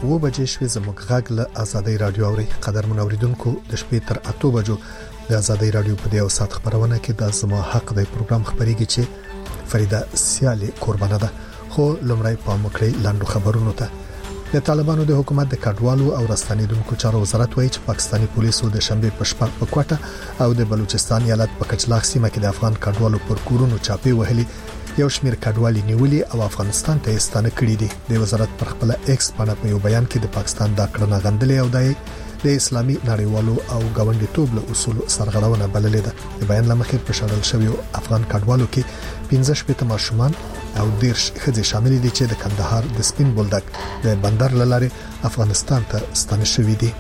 و بجې شوې زموږ غږ له آزادۍ رادیو اوري. قدرمن اوریدونکو د شپې تر 8 بجو د آزادۍ رادیو په دیو سات خبرونه کې د زما حق د پروګرام خبريږي چې فریده سیالي قربانه ده. خو لمړی په مکړې لاندو خبرونو ته. د طالبانو د حکومت د کډوالو او راستنیدونکو چارو وزارت وایي چې پاکستاني پولیسو د شنبه په شپه په کوټه او د بلوچستان ایالت په کچلاغ سیمه کې د افغان کډوالو پر کورونو چاپی وهلي یو شمیر کډوالي نیولي او افغانستان ته ستانه کړي دي. د وزارت پر خپل ایکس باندې په یو بیان کې د پاکستان د کړنه غندلې او د اسلامي نړیوالو او ګاونډیتوب له اصول سرغړونه بللې ده. د بیان لمخې په شړل شوی افغان کډوالو کې 15 پته ماشومان او 10 ښځې شامل دي چې د کندهار د سپین بولدک د بندر لاره افغانستان ته ستانه شوي دي.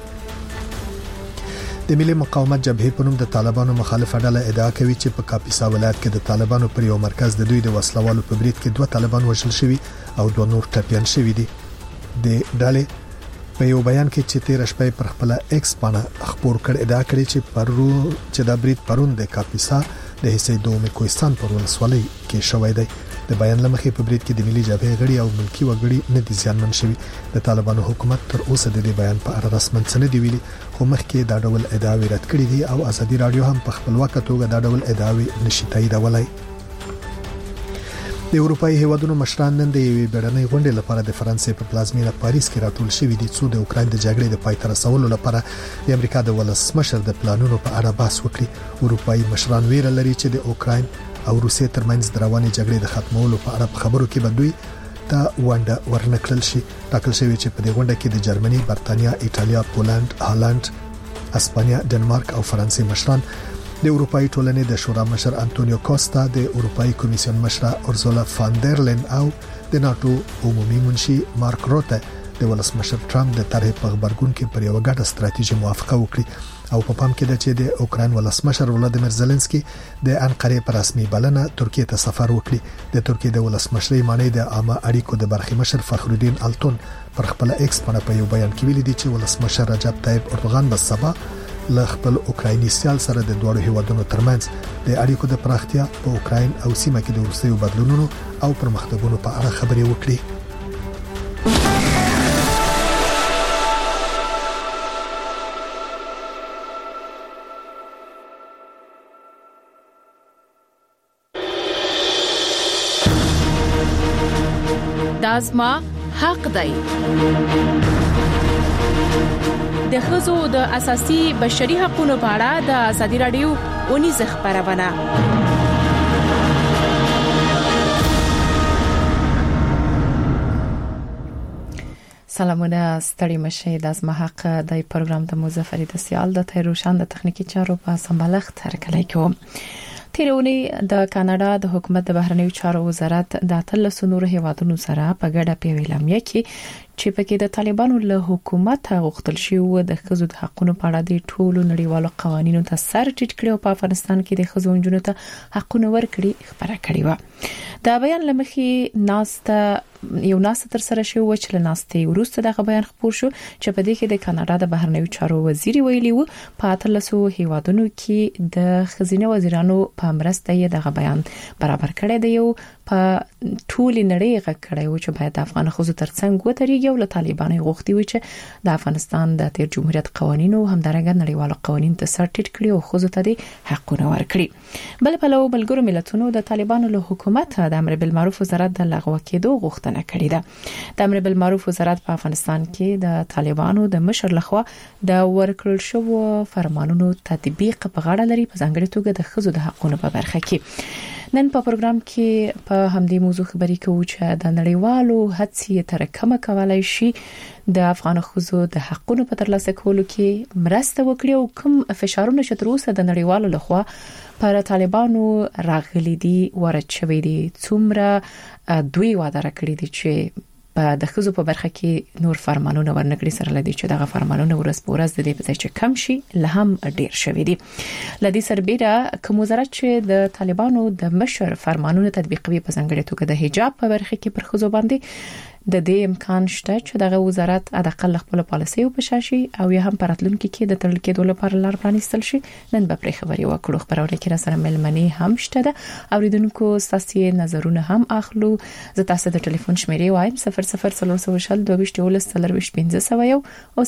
د ملي مقاومت جبهې په نوم د طالبانو مخالفه ډله ادعا کوي چې په کاپیسا ولایت کې د طالبانو پر یو مرکز د دوی د وسلوالو په برید کې 2 طالبان وژل شوي او 2 نور ټپيان شوي دي. د ډلې په یو بیان کې چې 13 شپې پر خپل ایکس باندې خبر کړ ادعا کړې چې د برید پرون د کاپیسا د حصې دومې کوهستان پر ولسوالۍ کې شوې ده. د بیان لمخې په برید کې د ملي جبهې غړي او ملکی وګړي نه دي زیانمن شوي. د طالبانو حکومت تر اوسه د دې بیان په اړه رسماً څه نه دی ویلي، خو مخکې دا ډول ادعاوې رد کړې دي او ازادي رادیو هم په خپلواکه توګه دا ډول ادعاوې نشي تاییدولای. د اروپאי هیوادونو مشران نن د یوې بیړنۍ غونډې لپاره د فرانسې په پلازمینه پاریس کې راټول شوي دي چې د اوکرين د جګړې د پای ته رسولو لپاره د امریکا د ولسمشر د پلانونو په اړه بحث وکړي. اروپאי مشران ویره لري چې د اوکرين او روسیې ترمنځ د روانې جګړې د ختمولو په اړه خبرو کې بدوي ته ونده ورنکړل شي. ټاکل شوی چې په دې غونډه کې د جرمني، برتانیا، ایټالیا، پولند، هالند، اسپانیا، ډنمارک او فرانسې مشران، د اروپאי ټولنې د شورا مشر انټونیو کوستا، د اروپאי کمیسیون مشر اورزولا فاندرلین او د ناتو عمومي منشي مارک روته د ولسمشر ټرمپ د طرح په خبرګون کې پر یو ګډه ستراتیژي موافقه وکړي. او په پام کې ده چې د اوکرين ولسمشر ولادیمیر زيلنسکي د انقره پر رسمي بلنه ترکیه ته سفر وکړي. د ترکیه د ولسمشرۍ معنی د عامه اړیکو د برخې مشر فخرالدین التون پر خپل ایکس باندې په یو بیان کې ویلي دي چې ولسمشر رجب طيب اردوغان به سبا له خپل اوکرایني سیال سره د دوه هیوادونو ترمنځ د اړیکو د پراختیا په اوکراین او سیمه کې د وروستیو بدلونونو او پرمختګونو په اړه خبرې وکړي. دازما حق دی. د ښځو د اساسي بشري حقوقو په اړه د ازادي رادیو اونیز خبرونه. سلامونه ستړي مشه. د ازما حق د پروګرام د مظفر د سیال د تیروشان د تخنیکی چارو په سمبالښت هرکلی کوم. تیرونی د کاناډا د حکومت د بهرنیو چارو وزارت د 13 نور هیوادونو سره په ګډه په ویلامه کې چې پکې د طالبانو له حکومت غوښتل شوی و د ښځو د حقوقو په اړه د ټولو نړیوالو قوانینو ته سر ټیټ کړي او په افغانستان کې د ښځو جنونو ته حقونه ورکړي خبره کړې و. دا بیان لمخې یو ناسته تر سره شو چې له ناستې وروسته د بیان خبر شو چې په دې کې د کاناډا د بهرنیو چارو وزیر ویلي و په 13 هیوادونو کې د خزینه وزیرانو په مرسته یې د بیان برابر کړی دی او په ټول نړۍ غکړی و چې باید افغان خزو ترڅنګ وتريږي او له طالبانو غوښتي و چې د افغانستان د تیر جمهوریت قوانینو همدارنګه نړیوالو قوانینو ته سر ټیټ کړي او خزو ته د حقونه ورکړي. بل په لو ملګرو ملتونو د طالبانو له حکومت د امر بالمعروف وزارت د لغوه کېدو غوښتنه کړې ده. د امر بالمعروف وزارت په افغانستان کې د طالبانو د مشر لخوا د ورکړل شو فرمانونو تطبیق په غاړه لري، په ځانګړي توګه د خزو د حقوقو په برخه کې. نن په پروګرام کې په همدې موضوع خبرې کوو چې د نړیوالو هڅې تر کومه کولای شي د افغان خزو د حقوقو په ترلاسه کولو کې مرسته وکړي او کوم فشارونه چې تر اوسه د نړیوالو لخوا پر طالبانو راغلي دي ورچ شوی دي، څومره دوی وعده راکړي دي چې په د خزو په برخه کې نور فرمانونه ورنکړي سره لدی چې دغه فرمانونه ورځ په ورځ د دې په ځای چې کم شي له هم ډیر شوی دي. لدی سربېره کوم وزارت چې د طالبانو د مشر فرمانونه تطبیقوي په ځانګړي توګه د حجاب په برخه کې پر خزو باندې د دې امکان شته چې دغه وزارت ادقل خپل پالیسي په شاشي او یا هم پراتلونکو کې د تړل کېدو لپاره لار پرانیستل شي. نن به پرې خبري وکړو. خبرونه کې را سره ملمنې هم شته ده. اوریدونکو تاسو نظرونه هم اخلو. زه تاسو د ټلیفون شمیرې وایم 0040221500 او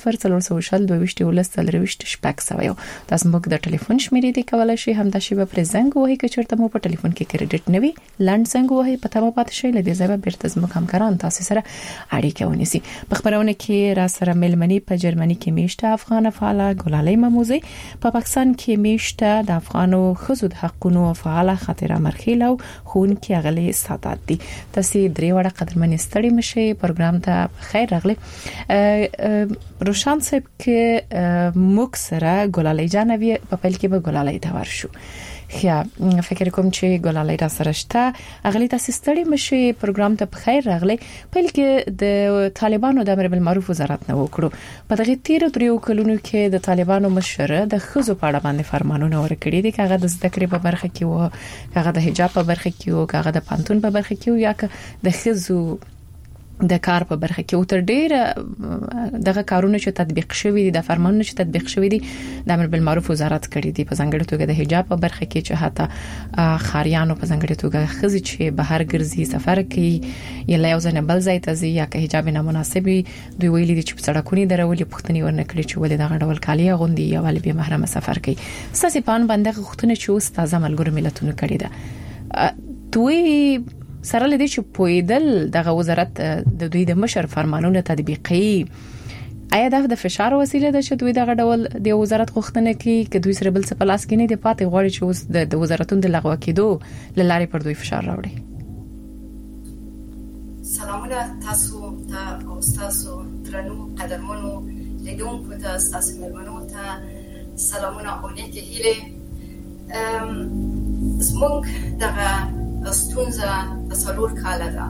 0040221500 تاسو موږ د ټلیفون شمیرې دی کولای شي هم د شی په زنګ وهي چې چرته مو په ټلیفون کې کریډټ نوي لاند څنګه وهي پته مو پاتې شي لدې ځای به بیرته زموږ همکاران تاسو سره اړیکه ونیسي. په خبرونه کې را سره ملمنې په جرمني کې میشته افغان فعال ګلالۍ مموزي، په پاکستان کې میشته د افغانو خزو د حقونو فعال خاطره مرخیل او خون کې غلي ساتات دي. تاسو درې وړه قدرمن ستړي مشه پروګرام ته خیر راغلي. روشان صاحب کې موږ سره ګلالۍ جانوي په پیل کې به ګلالۍ ته ورشو. خیا فکر کوم چې ګلالۍ را سره شته. اغلی تاسو ستړي مشه پروګرام ته خیر راغلي. پیل کې د طالبانو د امر بالمعروف وزارت نه وکړو. په دغه 13 کلونو کې د طالبانو مشر د خزو په اړه باندې فرمانونه ورکړي دي. هغه د ذکر په برخه کې وو، هغه د حجاب په برخه کې وو، هغه د پانتون په برخه کې وو، یا د خزو د کار په برخه کې او تر ډیره دغه کارونه چې تطبیق شوي دي، د فرمانونو چې تطبیق شوي دي د امر بالمعروف وزارت کړی دي. په ځانګړي توګه د حجاب په برخه کې چې حتی خاریانو په ځانګړي توګه خزي چې بهر ګرځي سفر کوي یا یو ځنه بل ځای ته ځي یا که حجاب نه مناسبي دوی ویلي دي چې په سړکونو درولې پښتني ورنکړي چې ولې دغه ډول کالی غوندي یا ولې به محرم سفر کوي. ساسي پان باندې غوښتنه چې اوس تازه ملګرو ملتونو کړی ده. دوی سره لدی چې پویدل دغه وزارت د دوی د مشر فرمانونه تطبیقي آیا د فشار وسیله ده چې دوی دغه ډول د وزارت غوښتنه کوي چې دوی سره بل څه پلاس کې نه دی پاتې غواړي چې اوس د وزارتونو د لغوه کېدو لارې پر دوی فشار راوړي. سلامونه تاسو ته او تاسو ترنو قدرمنو لیدونکو ته تاسو ملمنو ته سلامونه او نیکه هیله. زموږ دغه ستونزه تصور کاله ده.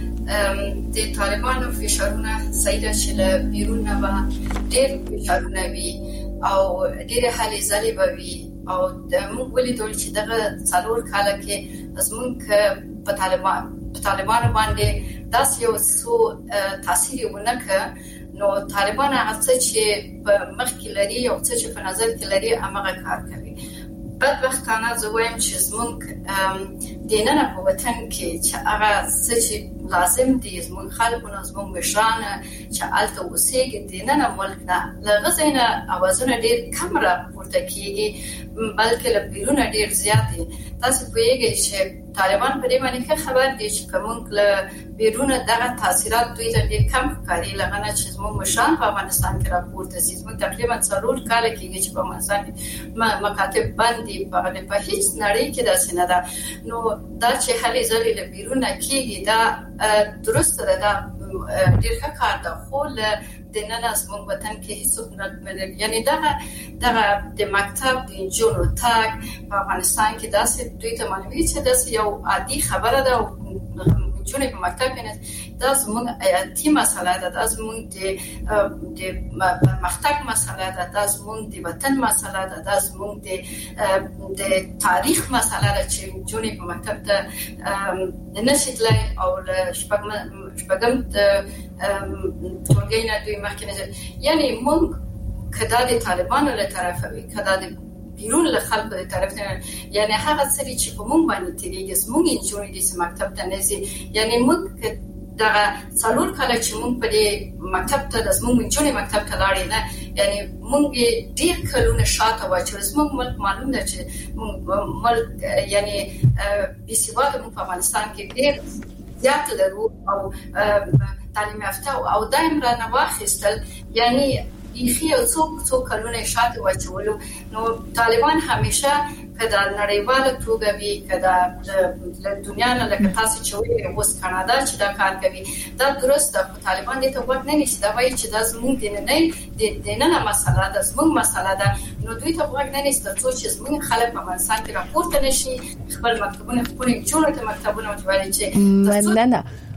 د طالبانو فشارونه سیده چې له بیرون نه به ډېر فشارونه وي او ډېر حالې ځلې به وي او موږ ولیدل چې دغه څلور کاله کې زموږ په طالبانو باندې داسې یو څو تاثیر ونه کړ. نو طالبان هغه څه چې په مخ کې لري او څه چې په نظر کې لري هغه کار کوي. بدبختانه زه وایم چې زموږ د نن په وطن کې چې هغه څه چې لازم دي زموږ خلکونه زموږ مشران چې الته اوسېږي د نن ملک نه لږه زینه اوازونه ډېر کم راپورته کیږي بلکې له بیرونه ډېر زیات دي. تاسو پوهیږئ چې طالبان په دې باندې خبر دي چې کوم له بیرونه دغه تاثیرات دوی ته ډېر کم ښکاري. لغنه چې زموږ مشران په افغانستان کې راپورته دي زموږ تقریبا 4 کال کېږي چې په افغانستان کې مکاتب باندې په هیڅ نړۍ کې داسې نه ده. نو دا چې هلې ځلې له بیرونه کېږي دا درسته ده، دا ډېر ښه کار ده، خو له د نن زموږ وطن کې هیڅ نه بدل. یعنی دغه د مکتب د جنو تاک په افغانستان کې داسې دوی ته معلومي چې داسې یو عادي خبره ده او جونې په مکتب کې دا زموږ حیاتي مسله ده، دا زموږ د پرمختګ مسله ده، دا زموږ د وطن مسله ده، دا زموږ د تاریخ مسله ده چې جونې په مکتب ته نشي تللی او شپږم ټولګی نه دوی مخکې نه. یعنی موږ کدا د طالبانو له طرفه وي کدا د بیرون له خلکو د طرف نه، یعنی هغه څه چې په موږ باندې تیریږي موږ انجونې د مکتب ته نه ځي. یعنی موږ دغه څلور کاله چې موږ په دې مکتب ته د موږ انجونې مکتب ته لاړې نه، یعنی موږ ډېر کلونه شاته واچو. موږ ملک معلوم ده چې ملک یعنی بېسواده موږ په افغانستان کې ډېر زیات لرو او تعلیم یافته او دایم را نه واخیستل. یعنی بیخي او څو کلونه شاته واچولو. نو طالبان همیشه کدا نړیواله توګه وی کدا د دنیا نه لکه تاسو چې وایي اوس کاناډا چې دا کار کوي دا درسته. طالبان دې ته وخت نه نشي دا وایي چې دا زموږ د نه مسله ده، زموږ مسله ده. نو دوی ته وخت نه نشي چې زموږ خلک په افغانستان کې راپورته نشي خپل مکتبونه خپل جوړه مکتبونه وایي چې نه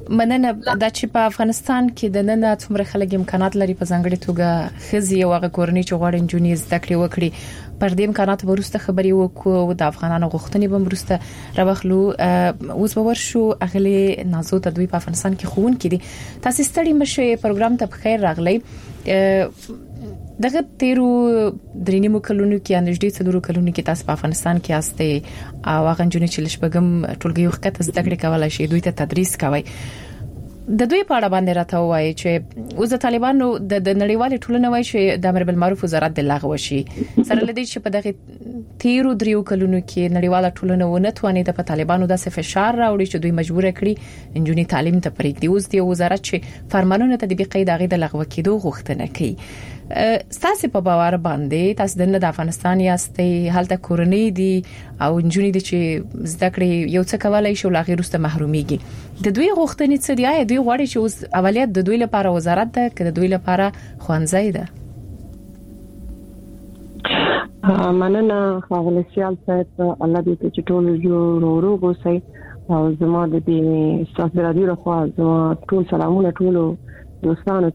مننه د چې په افغانستان کې د نن څومره خلک امکانات لري په ځانګړي توګه خزي او غورنی چې غواړي انجونی زده کړې وکړي پر دې امکانات ورسته خبري وکړو د افغانانو غوښتنې به ورسته راوخلو اوس به ورشو اغلی نازو ته دوی په افغانستان کې خون کړي تاسو ستړي مشه پروګرام ته بخیر راغلی دغه تیرو درینمو کلونو کې انځدې څلورو کلونو کې تاسو په افغانستان کې استه او هغه جنونی چې لشبګم ټولګي وخت زده کړې کولای شي دوی ته تدریس کوي د دوی په اړه باندې راته وایي چې اوس د طالبانو د نړیوال ټولنې وایي چې د امر بالمعروف وزارت د لغوه شي سره لدی چې په دغه تیرو دریو کلونو کې نړیوال ټولنه ونه تواني د طالبانو د فشار راوړي چې دوی مجبور کړي انجونی تعلیم ته پرېږدي اوس د وزارت چې فرمانونه تطبیق قید هغه د لغوه کېدو غوښتنه کوي تاسو په باور باندې تاسو د افغانستان یاستئ حالت کورنۍ دي او انجونی دي چې زده کړې یو څه کولای شي لا غیر واست محروميږي د دوی غوښتنې څه دی دوی غواړي چې اوس اولیت د دوی لپاره وزارت ده که د دوی لپاره خوانځي ده مننه خپل سیال صاحب الله دې چې ټول جوړ وروغوسي او زما د دې ستاسو رادیو لخوا زما ټول سلامونه ټول دوستانو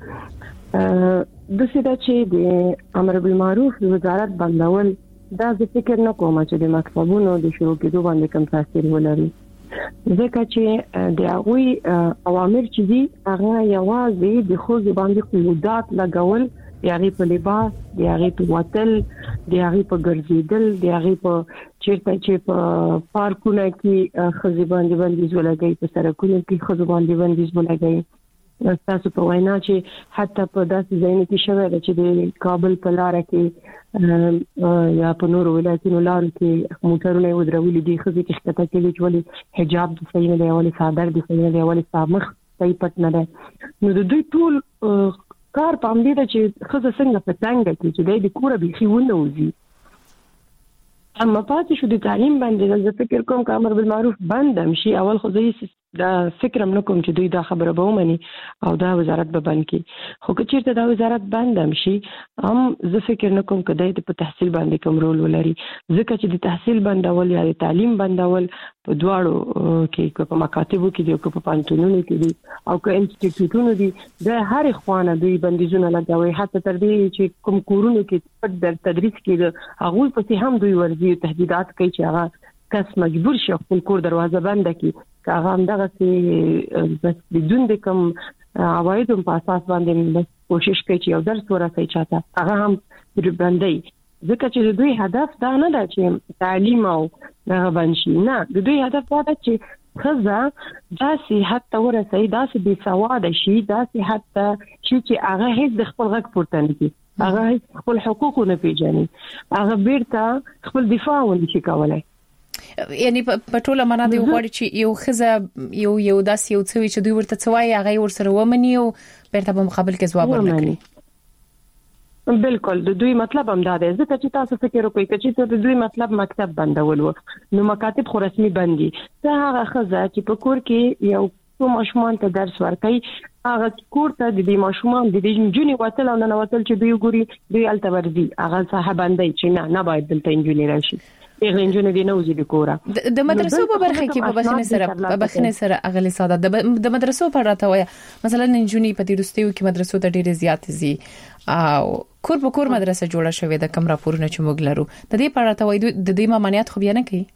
ته د سیده چې د امر بالمعروف وزارت بندول دا زه فکر نه کوم چې د مکتبونو د شروع کېدو باندې کوم تاثیر ولري ځکه چې د هغه اوامر چې دي هغه یوازې د خو باندې قیودات لګول یاري په لباس یاري په وتل یاري په ګرځیدل یاري په چیرته چې په پارکونو کې خزي باندې ولګي په سرکونو کې خزي باندې ولګي تاسو په وینا چې حتی په داسې ځایونو کې شوی چې د کابل په لار کې یا په نورو ولایتونو لارو کې موټرونه ودرولي دي خو چې ښکته کېږي چې ولې حجاب د صحیح نه دی ولې صادر د صحیح نه دی ولې سامخ صحیح پټ نه دی نو د دوی ټول کار په امر دی چې خزه څنګه په څنګه کې چې د کوره به خيونه وځي اما پاتې شو د تعلیم باندې زه فکر کوم چې امر بالمعروف بندم شي اول خو زه دا فکر هم نکوم چې دوی دا خبره به ومني او دا وزارت به بند کړي خو که چیرته دا وزارت بند هم شي هم زه فکر نکوم چې دوی په تحصیل باندې کوم رول ولري ځکه چې د تحصیل بندول یا د تعلیم بندول په دواړو کې په مکاتبو کې دي او په پانتونونو کې دي او که انسټیټیوټونو دي د هر خوانه دوی بندیزونه لګوي حتی تر دې چې کوم کورونو کې په در تدریس کې هغه په هم دوی ورځي تهدیدات کوي چې هغه کس مجبور شي خپل کور دروازه بند کړي هغه هم دغه چې بس بدون د کوم عوایدو په اساس باندې کوشش کوي چې یو درس ورسوي چاته هغه هم بندي ځکه چې دوی هدف دا نه ده چې تعلیم او دغه بنشي نه د دوی هدف دا ده چې خزه داسې حتی ورسوي داسې بې سواده شي داسې حتی چې هغه هیڅ د خپل غږ پورته نه کوي هغه خپل حقوق نه پیژني هغه بیرته خپل دفاع ونشي کولای یعنی په ټوله معنا دی غواړي چې یو خزه یو داس یو څوي چې دوی ورته څوای هغه ورسره ومني او پرته په مقابل کې ځواب ورنکړي بالکل د دوی مطلب هم دا دی ځکه چې تاسو فکر وکړئ چې د دوی مطلب مکتب بندول نو مکاتب خو رسمي بندي دا هغه خزه چې په کور کې یو څو ماشومان ته درس ورکوي هغه کور ته د دې ماشومان د دې جونی وتل او نه وتل چې دوی ګوري دوی التورزي هغه صاحب باندې چې نه باید دلته انجونی راشي انجونی دی نه وځي د کوره د مدرسو په برخه کې په بخښنه سره اغلی ساده د مدرسو په راته وای مثلا انجونی په دې رستیو کې مدرسو ته ډېر زیات زی او کور په کور مدرسه جوړه شوې د کم راپورونه چې موږ لرو د دې په راته وای د دې ممانعت خو بیا نه کوي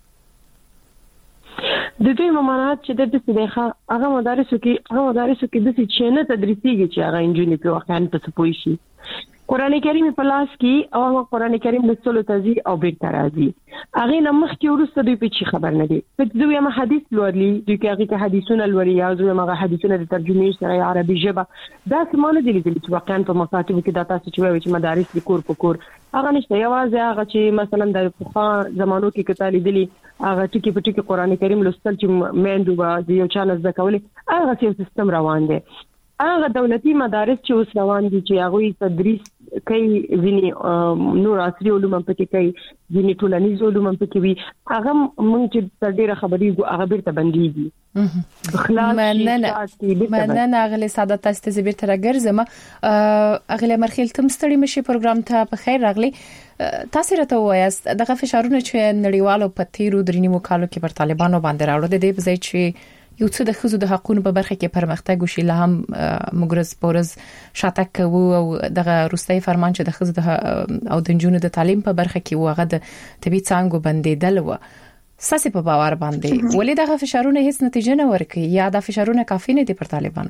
د دوی ممانعت چې د دې هغه مدارسو کې د څه نه تدریسيږي چې هغه انجونی په واقعا په سپوي شي قران کریم په لاس کې او قران کریم د څلو تزي او بیرته راځي هغه نمخ کې ورسته دوی په چی خبر نه دي چې دوی ما حدیث لوري دوی کې هغه حدیثونه لوري یا دوی ما حدیثونه د ترجمه سره عربي ژبه دا سمونه دي چې واقعا په مکاتب کې دا تاسو چې مدارس د کور په کور هغه نشته یوازې هغه چې مثلا د پخوا زمانو کې کتالي دي هغه ټکی په ټکی قران کریم لوستل چې میندو به یو چانس د کولې هغه سیستم روان دي هغه دولتي مدارس چې اوس روان دي چې هغه تدریس کوي ځینی نور عصري علوم په کې کوي ځینی ټولنیز علوم په کې وي هغه مونږ چې ډېر خبرې هغه بیرته بنديږي مننه اغلی ساده تاسو ته بیرته راګرځم اغلی مرخیل تم ستړي مشي پروګرام ته په خیر راغلی تاسو راته وایاست دغه فشارونه چې نړیوالو په تیرو درینمو کالو کې پر طالبانو باندې راوړل دي په ځای چې یو څه د خزو د حقوقو په برخه کې پرمختګ وشي لا هم مګرز پورز شاتک وو او دغه روستي فرمان چې د خزو او د جنونو د تعلیم په برخه کې وغه د طبي څانګو بندیدل و ساسي په باور باندې ولې دغه فشارونه هیڅ نتیجه نه ورکړي یا د فشارونه کافي نه دي پر طالبانو؟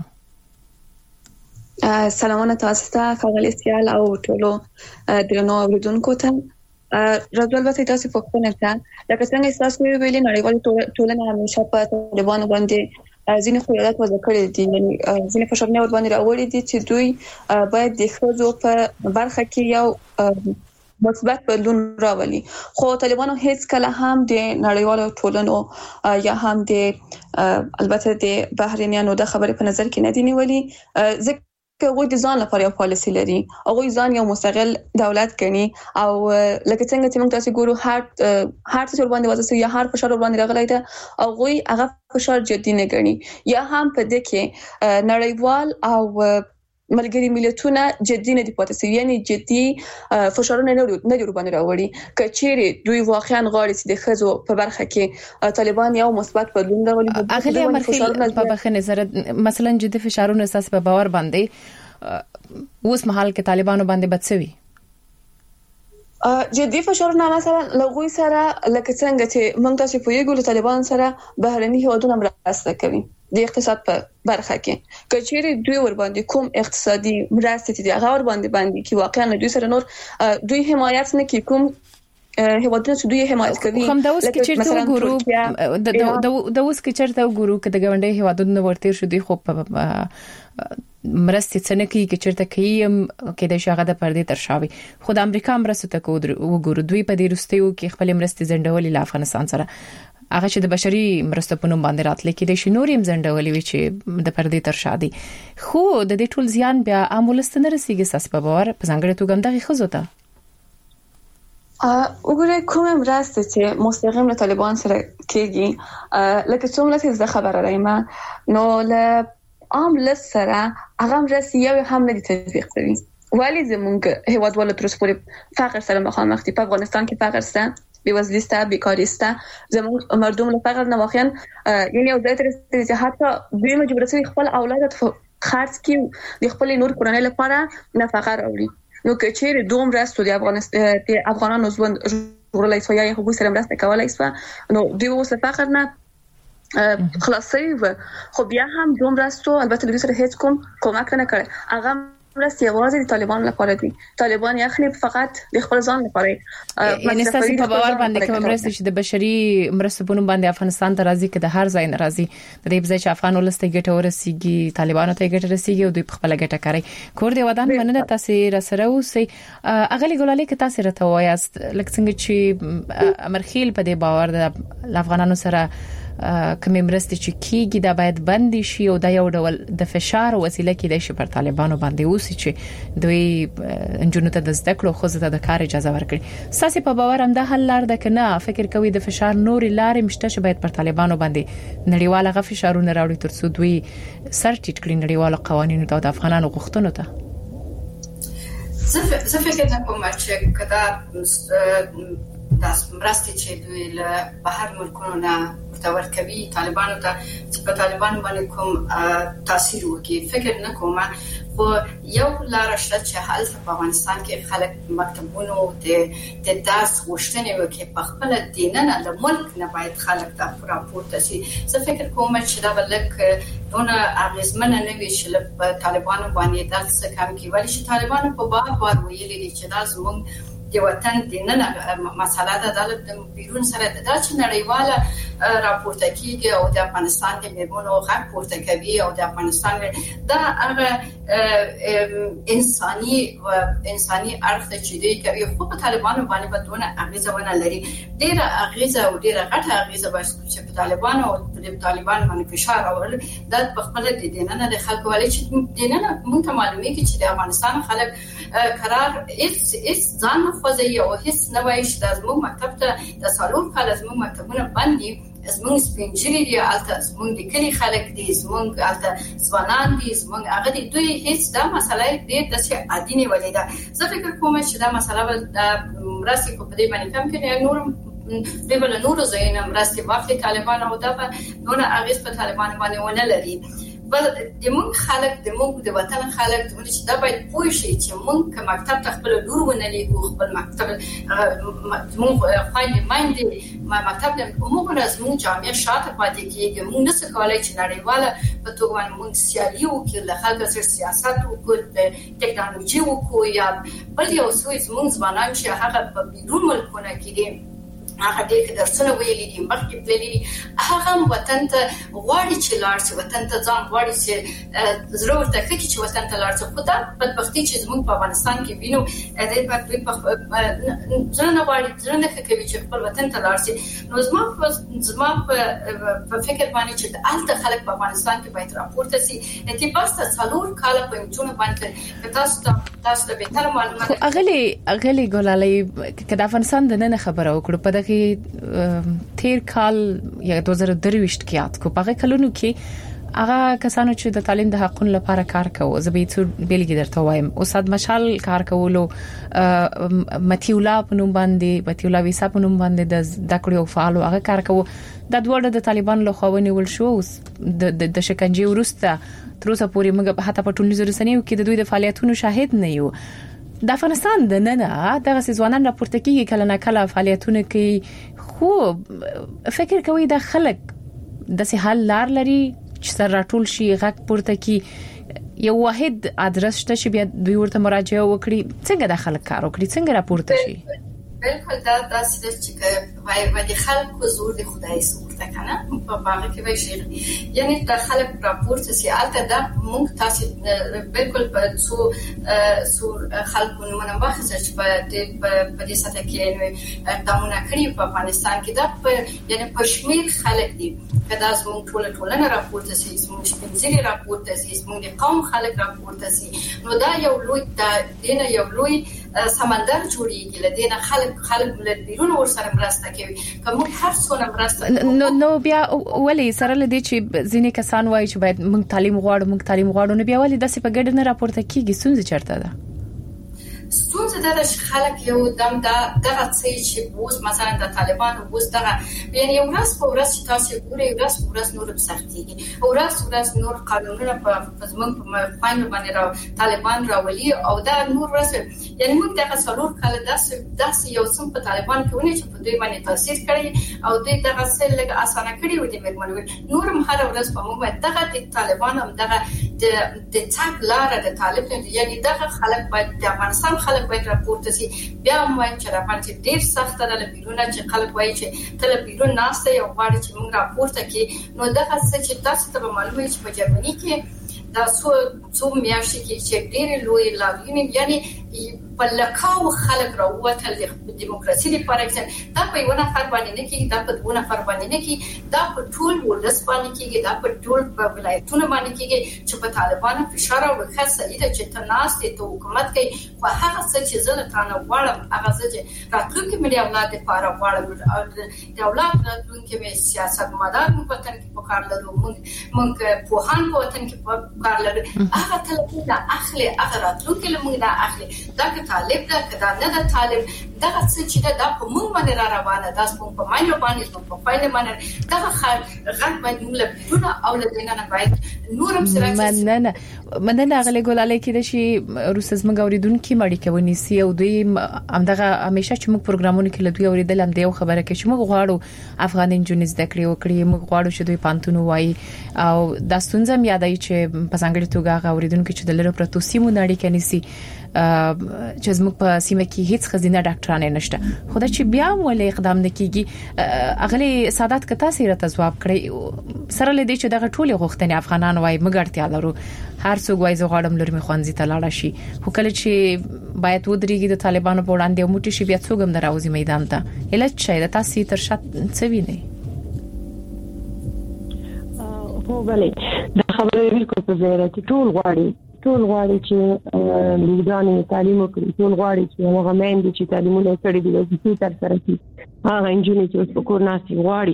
سلامونه تاسو ته ښاغلي سیال او ټولو درنو اوریدونکو ته راځو البته تاسو په خپل نه لکه څنګه تاسو ویلي نړیوال ټولنه همیشه په طالبانو باندې ځینې خیالات وضع کړی دي یعنی ځینې فشارونه ور باندې راوړي دي چې دوی باید د خزو په برخه کې یو مثبت بدلون راولي خو طالبانو هیڅ کله هم د نړیوالو ټولنو یا هم د البته د بهرنیانو د خبرې په نظر کې نه دي نیولي ځکه هغوی د ځان لپاره یو پالیسي لري هغوی ځان یو مستقل دولت ګڼي او لکه څنګه چې موږ تاسو ګورو هر څه ور باندې وځي یا هر فشار ور باندې راغلی دا هغوی هغه فشار جدي نه ګڼي یا هم په دې کې نړیوال او ملګری ملتونه جدي نه دي پاتې شوی یعنی جدي فشارونه نه ور باندې راوړي کچېره دوی واقعا غواړي چې د خزو په برخه کې طالبان یو مثبت بدلون راولي اغلی امرخیل په بخنه سره مثلا جدي فشارونه اساس په باور باندې اوس مهال کې طالبانو باندې بدسوي جدي فشارونه مثلا لغوي سره لکه څنګه چې موږ تاسو په یو ګل طالبان سره بهرني هیوادونه مرسته کوي د اقتصاد په برخه کې کچېره دوی ور باندې کوم اقتصادي مرسته دي هغه ور باندې کې واقعا دوی سره نور دوی حمایت نه کوي کوم هیوادونه چې دوی حمایت کوي کوم د اوس کې چیرته وګورو د اوس کې چیرته وګورو چې د ګوندې هیوادونو ورته شو دي خو مرستې څنګه کې چیرته کېم کې د شاغه د پردې ترشاوي خو د امریکا مرسته ته وګورو دوی په دې رستیو کې خپل مرستې زندولې له افغانستان سره هغه چې د بشري مرستو په نوم باندې راتلې کې د شنوریم زندولې وی چې د پردې ترشادي خو د دې ټول زیان بیا امولست نه رسیږي ساس په باور په څنګه ته ګمدغه خزو ته وګوره کوم مرسته چې مستقیم له طالبان سره کېږي لکه څومره چې زه خبره رایم نو له عام لسره هغه مرسته یو هم نه تطبیق کوي ولی زمونږ هیوادوالو تر اوسه پورې فقر سره مخامخ دي په افغانستان کې فقر شته بیوزلی شته بیکاری شته زموږ مردم له فقر نه واقعا یعنی او د تر چې حتی دوی مجبور شي خپل اولاد خرڅ کړي د خپل نور کورنۍ لپاره نفقه راوړي نو کچېره دوم راستو د افغانانو ژوند ژغورلای شو یا هغوی سره مرسته کولای شو نو دوی اوس فقر نه خلاصي خو بیا هم دوم راستو البته دوی سره هیڅ کوم کومک نه کړي هغه مرسته یوازې د طالبان لپاره دي طالبان یخني فقط د خپل ځان لپاره یعنی تاسو په باور باندې کوم مرسته چې د بشري مرسته په نوم باندې افغانستان ته راځي کې د هر ځای نه راځي د دې ځای چې افغان ولسته ګټه ورسیږي طالبانو ته ګټه رسیږي او دوی په خپل ګټه کوي کور دی ودان مننه تاسو سره اوسئ اغلی ګولالي کې تاسو راته وایاست لکه څنګه چې امرخیل په دې باور د افغانانو سره کوم مرسته چې کیږي دا باید بند شي او دا یو ډول د فشار وسیله کېدای شي پر طالبانو باندې اوسي چې دوی انجونو ته د زده کړو خو زه د کار اجازه ورکړي ساسي په باور هم د حل لار ده کنه فکر کوي د فشار نور لارې مشته چې باید پر طالبانو باندې نړیواله غو فشارونه راوړي ترڅو دوی سر ټیټ کړي نړیواله قوانینو ته د افغانانو غوښتنو ته زه فکر کوم چې کدا تاسو مرستې چې دوی له بهر ملکونو نه متور کوي طالبانو ته چې په طالبانو باندې کوم تاثیر وکړي فکر نه کوم خو یو لار شته چې حال په افغانستان کې خلک مکتبونو د داس غوښتنې وکړي په خپل دیننه له ملک نه باید خلک دا راپورته شي زه فکر کوم چې دا بلک دونه اغیزمنه نه وي چې په طالبانو باندې دا څه کم کې ولی چې طالبانو په بار ویلي چې دا زموږ د وطن دیننه مسله ده د بیرون سره د چې نړیواله راپورته کیږي او د افغانستان د میرمنو حق پورته کوي او د افغانستان دا هغه انساني اړخ چې دی کوي خو په طالبانو باندې په دونه اغیزه ونه لري ډیره اغیزه او ډیره غټه اغیزه چې په طالبانو او په طالبان باندې فشار اورل د خپل د دیننه د خلکو ولې چې دیننه مونږ ته معلومه کی چې د افغانستان خلک قرار اس ځان خوځي او هیڅ نه وایي چې د زموږ مکتب ته د سالون کال زموږ مکتبونه باندې زموږ سپینجری دي الته زموږ د کلی خلک دي زموږ الته ځوانان دي زموږ هغه دي دوی هیڅ دا مسله دې د څه عادي نه ولیدا زه فکر کوم چې دا مسله د راسي په دې باندې کم کړي نور د بل نور زینم راستي واخلي طالبان او دا نو نه اغیز په طالبان باندې ونه لري بل د مونږ خلک د مونږ د وطن خلک چې دا باید پوه شي چې مونږ که مکتب ته خپل لور ونه لیږو خپل مکتب مونږ خوایندې مایندې مکتب د عموما زموږ جامعه شاته پاتې کېږي مونږ نسو کولای چې نړیواله په توګه باندې مونږ سیالي وکړو له خلکو سره سیاست وکړو ټکنالوژي وکړو یا بل یو څه زموږ ځوانان چې هغه په بیرون ملکونه کې دي هغه دې درسونه ویلي دي مخکې تللي هغه وطن ته غواړي چې لاړ شي وطن ته ځان غواړي چې ضرورت ته کوي چې وطن ته لاړ شي خو دا بدبختي چې زموږ په افغانستان کې وینو د ځنه غواړي ځنه کوي چې خپل وطن ته لاړ شي نو زما په فکر باندې چې د الته خلک په افغانستان کې باید راپورته شي اتباس ته څلور کال په چونه باندې تاسو د به تر معلومات اغلی ګولالي کله افغانستان د نن خبره وکړو په کې تیر کال یا 2023 کې یاد کو په کلونو کې هغه کسانو چې د تعلیم د حقونو لپاره کار کوي زبېڅ بیلګې درته وایم استاد مشال کار کولو متیولا په نوم باندې متیولا ویسا په نوم باندې د دکړو فعال هغه کار کوي د دوړه د طالبان له خوونې ول شو د شکنجې ورسته تر اوسه پورې موږ حتی په ټولنیزو رسنیو کې د دوی د فعالیتونو شاهد نه یو د افغانستان د نن دغه ځوانان راپورته کیږي کله نه کله فعالیتونه کوي خو فکر کوي د خلک د سهال لار لري چې سر راټول شي غږ پورته کی یو واحد ادرس شته چې بیا دوی ورته مراجعه وکړي څنګه د خلک کار وکړي څنګه راپورته شي بالکل دا داسې چې وای د خلکو زور د خدای زور ته کنه په باغ کې وای شي یعنی د خلک راپورته سي البته دا موږ تاسو بالکل په څو خلکو نومونه واخیستل چې په دې سطح کې دمونه کړی په افغانستان کې دا یعنی پښمیر خلک دي کدا زموږ ټولنه راپورته سي زموږ شپږ راپورته سي زموږ قوم خلک راپورته سي نو دا یو لوی دینه یو لوی سمندر جوړیږي لدینه خلک له بیرون ورسره مرسته کوي کوم هر څونه مرسته نو بیا ولې سره لدی چې ځینې کسان وایي چې باید موږ تعلیم غواړو نو بیا ولې داسې په ګډه نه راپورته کیږي ستونزه چرته ده ستونزه دا چې خلک یو دم دغه څه چې اوس مثلا د طالبان اوس دغه یعنی یو ورځ په ورځ چې تاسو ګورئ ورځ نور سختيږي ورځ نور قانونونه په زمون په پاین باندې طالبان راولي او دا نور ورځ یعنی موږ دغه څلور کال داسې یو څه په طالبان کې ونی چې په دوی باندې تاثیر کړی او دوی دغه څه لږ اسانه کړی و دي مېرمنو نور هم هر ورځ په موږ دغه د طالبان هم دغه د تاک لار د طالبان یعنی دغه خلک باید د افغانستان خلک باید راپورته شي بیا هم وایي چې راپورته ډیر سخت ده له بیرونه چې خلک وایي چې تل بیرون ناشته یو غواړي چې موږ راپورته کې نو دغه څه چې تاسو ته معلومه چې په جرمني کې دا څو میاشتې کې چې ډیر لوی لاګینګ یعنی په لکاو خلک راووتل د دیموکراسي لپاره چې دا په یو نفر باندې نه کیږي دا په دوه نفر باندې نه کیږي دا په ټول ولس باندې کیږي دا په ټول په ولایتونو باندې کیږي چې په طالبانو فشار او خاصه ایده چې تناست ته حکومت کوي خو هغه څه چې زه ترانه غواړم هغه چې راتلونکي ملي اولاد لپاره غواړم د اولاد راتلونکي مې سیاست مدار په وطن کې په کار لرو موږ په هان په وطن کې په کار لرو هغه تلقي دا اخلي هغه راتلونکي لمونږ دا اخلي دا طالب دا کدا نه دا طالب دغه څه چې دا په موږ باندې را روانه ده په ماینو باندې په فایل باندې دغه غږ باندې موږ له او له دینه نه باید نورم سره مننه غلې ګولالې کې د شي روسز موږ اوریدونکو مړی کوي سی او دوی همدغه همیشه چې موږ پروګرامونه کې له دوی اوریدل هم دی خبره کې چې موږ غواړو افغان انجونیز د کړی وکړي موږ غواړو چې دوی پانتونو وای او د ستونزم یادای چې په څنګه توګه اوریدونکو چې د لره پروتو سیمو نړۍ کې نسی چې زموږ په سیمه کې هیڅ خزینه ډاکټرانه نشته خدای چې بیا ولې اقدام نکېږي اغلی سادات کته سره تجواب کړی سره لدی چې دغه ټولي غوښتنې افغانان وای مګړتیا لرو هر څوک وای زه غواړم لرمي خوانځي ته لاړ شي خو کله چې باید ودرېږي د طالبانو په وړاندې موټی شي بیا څوک هم دراوځي میدان ته اله چې د تاسو تر شات څه ویني هو بلې دا خبره بالکل په ځای راځي ټول غواړي چې لیدانې تعلیم وکړي ټول غواړي چې هغه مېندې چې تعلیمونه کړي دي د تر سره کړي هغه انجینر چې په کور ناسي غواړي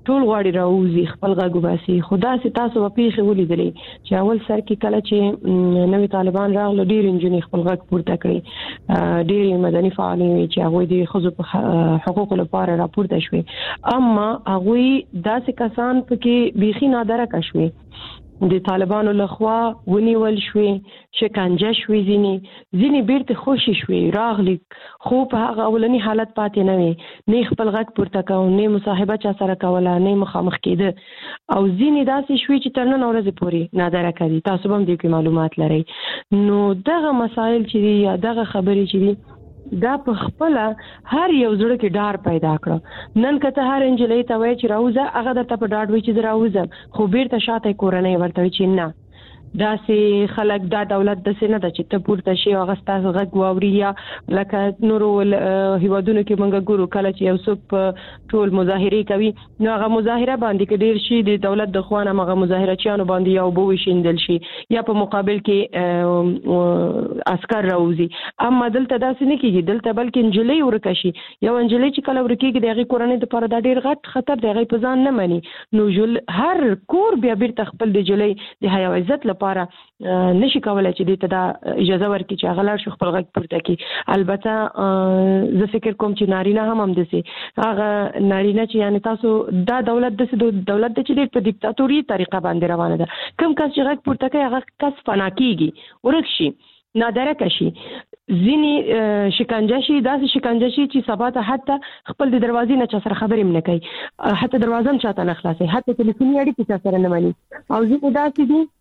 ټول غواړي راوځي خپل غږ وباسي. خدا سي تاسو په پیښه ولیدلې چې اول سر کې کله چې نوې طالبان راغله ډېر انجنیر خپل غږ پورته کړی، ډېر مدني فعالین چې هغه د ښځو په حقوقو لپاره راپورته شوي، اما هغه داسې کسان پکې بيخي نادرکه شوي د طالبانو لخوا ونیول شوي، شکنجه شوي، ځینې بیرته خوشي شوي راغلي، خو په هغه اولنی حالت پاتې نه وي، نه خپل غږ پورته کاوه، نه مصاحبه چا سره کوله، نه مخامخ کېده، او ځینې داسې شوي چې تر نن ورځې پورې نادرکه دي. تاسو هم دې کې معلومات لرئ. نو دغه مسائل چې دي یا دغه خبرې چې دي دا په خپل هر یو زړه کې ډار پیدا کړ. نن کته هر انجلۍ ته وای چې راوځه، هغه درته په ډاډ وای چې راوځم، خو بیرته شاته کورنۍ ورته وای چې نه، دا سي خلک دا دولت د سینه د چې ته پورته شي او غستاس غږ واوري، یا لکه نورو هیوادونو کې مونږ ګورو کله چې یو څوک ټول مظاهره کوي نو هغه مظاهره باندې کې ډیر شي د دولت د خوانه هغه مظاهرچیانو باندې یو بو وشیندل شي یا په مقابل کې عسكر راوځي. اما دلته داسې نه کیږي، دلته بلکې انجلۍ ورکه شي، یو انجلۍ چې کله ورکیږي دغه کورنۍ لپاره دا ډیر غټ خطر دی، هغه په ځان نه مني. نو هر کور بیا بیرته خپل د جلۍ د حیا عزت لپاره نشي کولای چې دې ته دا اجازه ورکړي چې هغه لار شي خپل غږ پورته کړي. البته زه فکر کوم چې نارینه هم دسي، هغه نارینه چې یعنی تاسو دا دولت د چې په دیکتاتوري طریقه باندې روانه ده، کوم کس چې غږ پورته کوي هغه کس فنا کیږي، ورک شي، نادرکه شي، ځینی شکنجه شي، داسې شکنجه شي چې سبا ته حتی خپل د دروازې نه چا سره خبرې هم نه کوي، حتی دروازه هم چاته نه خلاصي، حتی ټلیفوني اړیکې چا سره نه مني. او ځینې داسې دي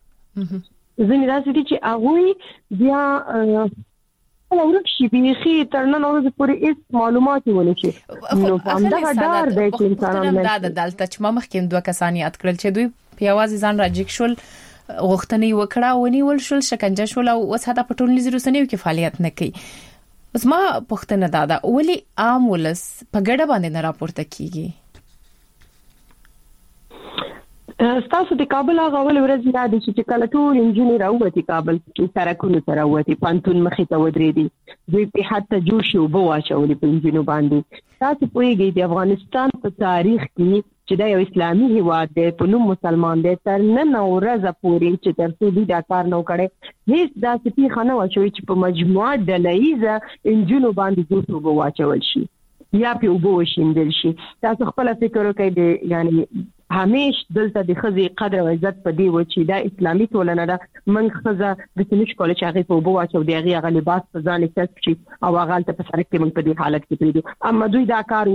چې هغه بیا ورک شي بيخي تر نن ورځې پورې هیڅ معلومات ونه شي. نو همدا ډار دی چې انسانان دا د دلته چې ما مخکې دوه کسان یاد کړل چې دوی په یوازې ځان راجیک شول، غوښتنې وکړه، ونیول شول، شکنجه شول او اوس حتی په ټولنیزو رسنیو کې فعالیت نه کوي. اوس ما پوښتنه دا ده، ولې عام ولس په ګډه باندې نه راپورته کیږي؟ تاسو د کابل هغه ول ورځ یاد شي چې کله ټول انجنیر راوتی کابل کې سرکونو سره راوتی پانتون مخې ته ودرېدي، دوی په حتی جوش او بواچولې په انجنیر باندې. تاسو پوهیږئ د افغانستان په تاریخ کې چې دا یو اسلامي هیواد دی، په نوم مسلمان دی، تر نن ورځې پورې چې تر څو دا کار نو کړي هیڅ داسې پیښه نه وشوي چې په مجموعه ډلهیزه انجنیر باندې جوش او بواچول شي یا په وبو وشیندل شي. تاسو خپل فکر وکړئ، یعنی همیش دلته د خزي قدر او عزت په دی و چې دا اسلامي ټولنه ده، منځ خزه د سنش کول چې هغه په وبو واچو دی هغه لباس په ځان کسب شي او هغه ته په سرک کې موږ په دې حالت کې پریدو. اما دوی دا کار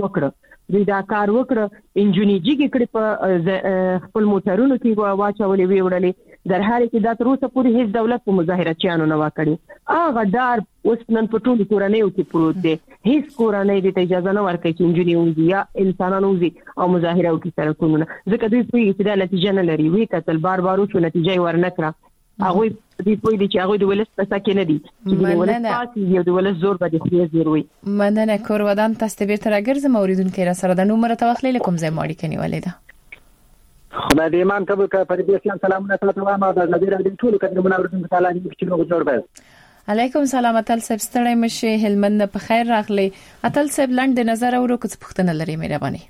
وکړه، انجنیجی کې په خپل موټرونو کې واچولې ویوړلې، در حال کې دا تر اوسه پورې هیڅ دولت په مظاهرچیانو نه وکړي. هغه ډار اوس نن په ټولو کورنیو کې پروت دی، هیڅ کورنۍ د اجازه نه ورکړي چې انجنیری یا انسانانو وزي او مظاهره وکړي سره. ځکه دوی پوهیږي چې دا نتیجه نه لري، وی کتل بار وشو نتیجه ورنکړه. هغه دوی پوهیږي چې هغه د ولس په سکه نه دي، چې د ولس پاتې یو د ولس زور به خو زیر وي. مننه کور ودان تاسو به تر اگرزم اوریدونکو را سره د نومره توخلی کوم ځای ماړی کني ولیدا. خدای دې ایمان قبول کړي. پر دې اسلام سلامونه تاسو ما د نبی رضی ټول کډه مناورتون تعالی دې چې نو جوړ به. علیکم سلام اتل صاحب، ستړی مشه، هلمند په خیر راغلی. اتل صاحب لاندې نظر اورو که څه پوښتنه لري مهرباني.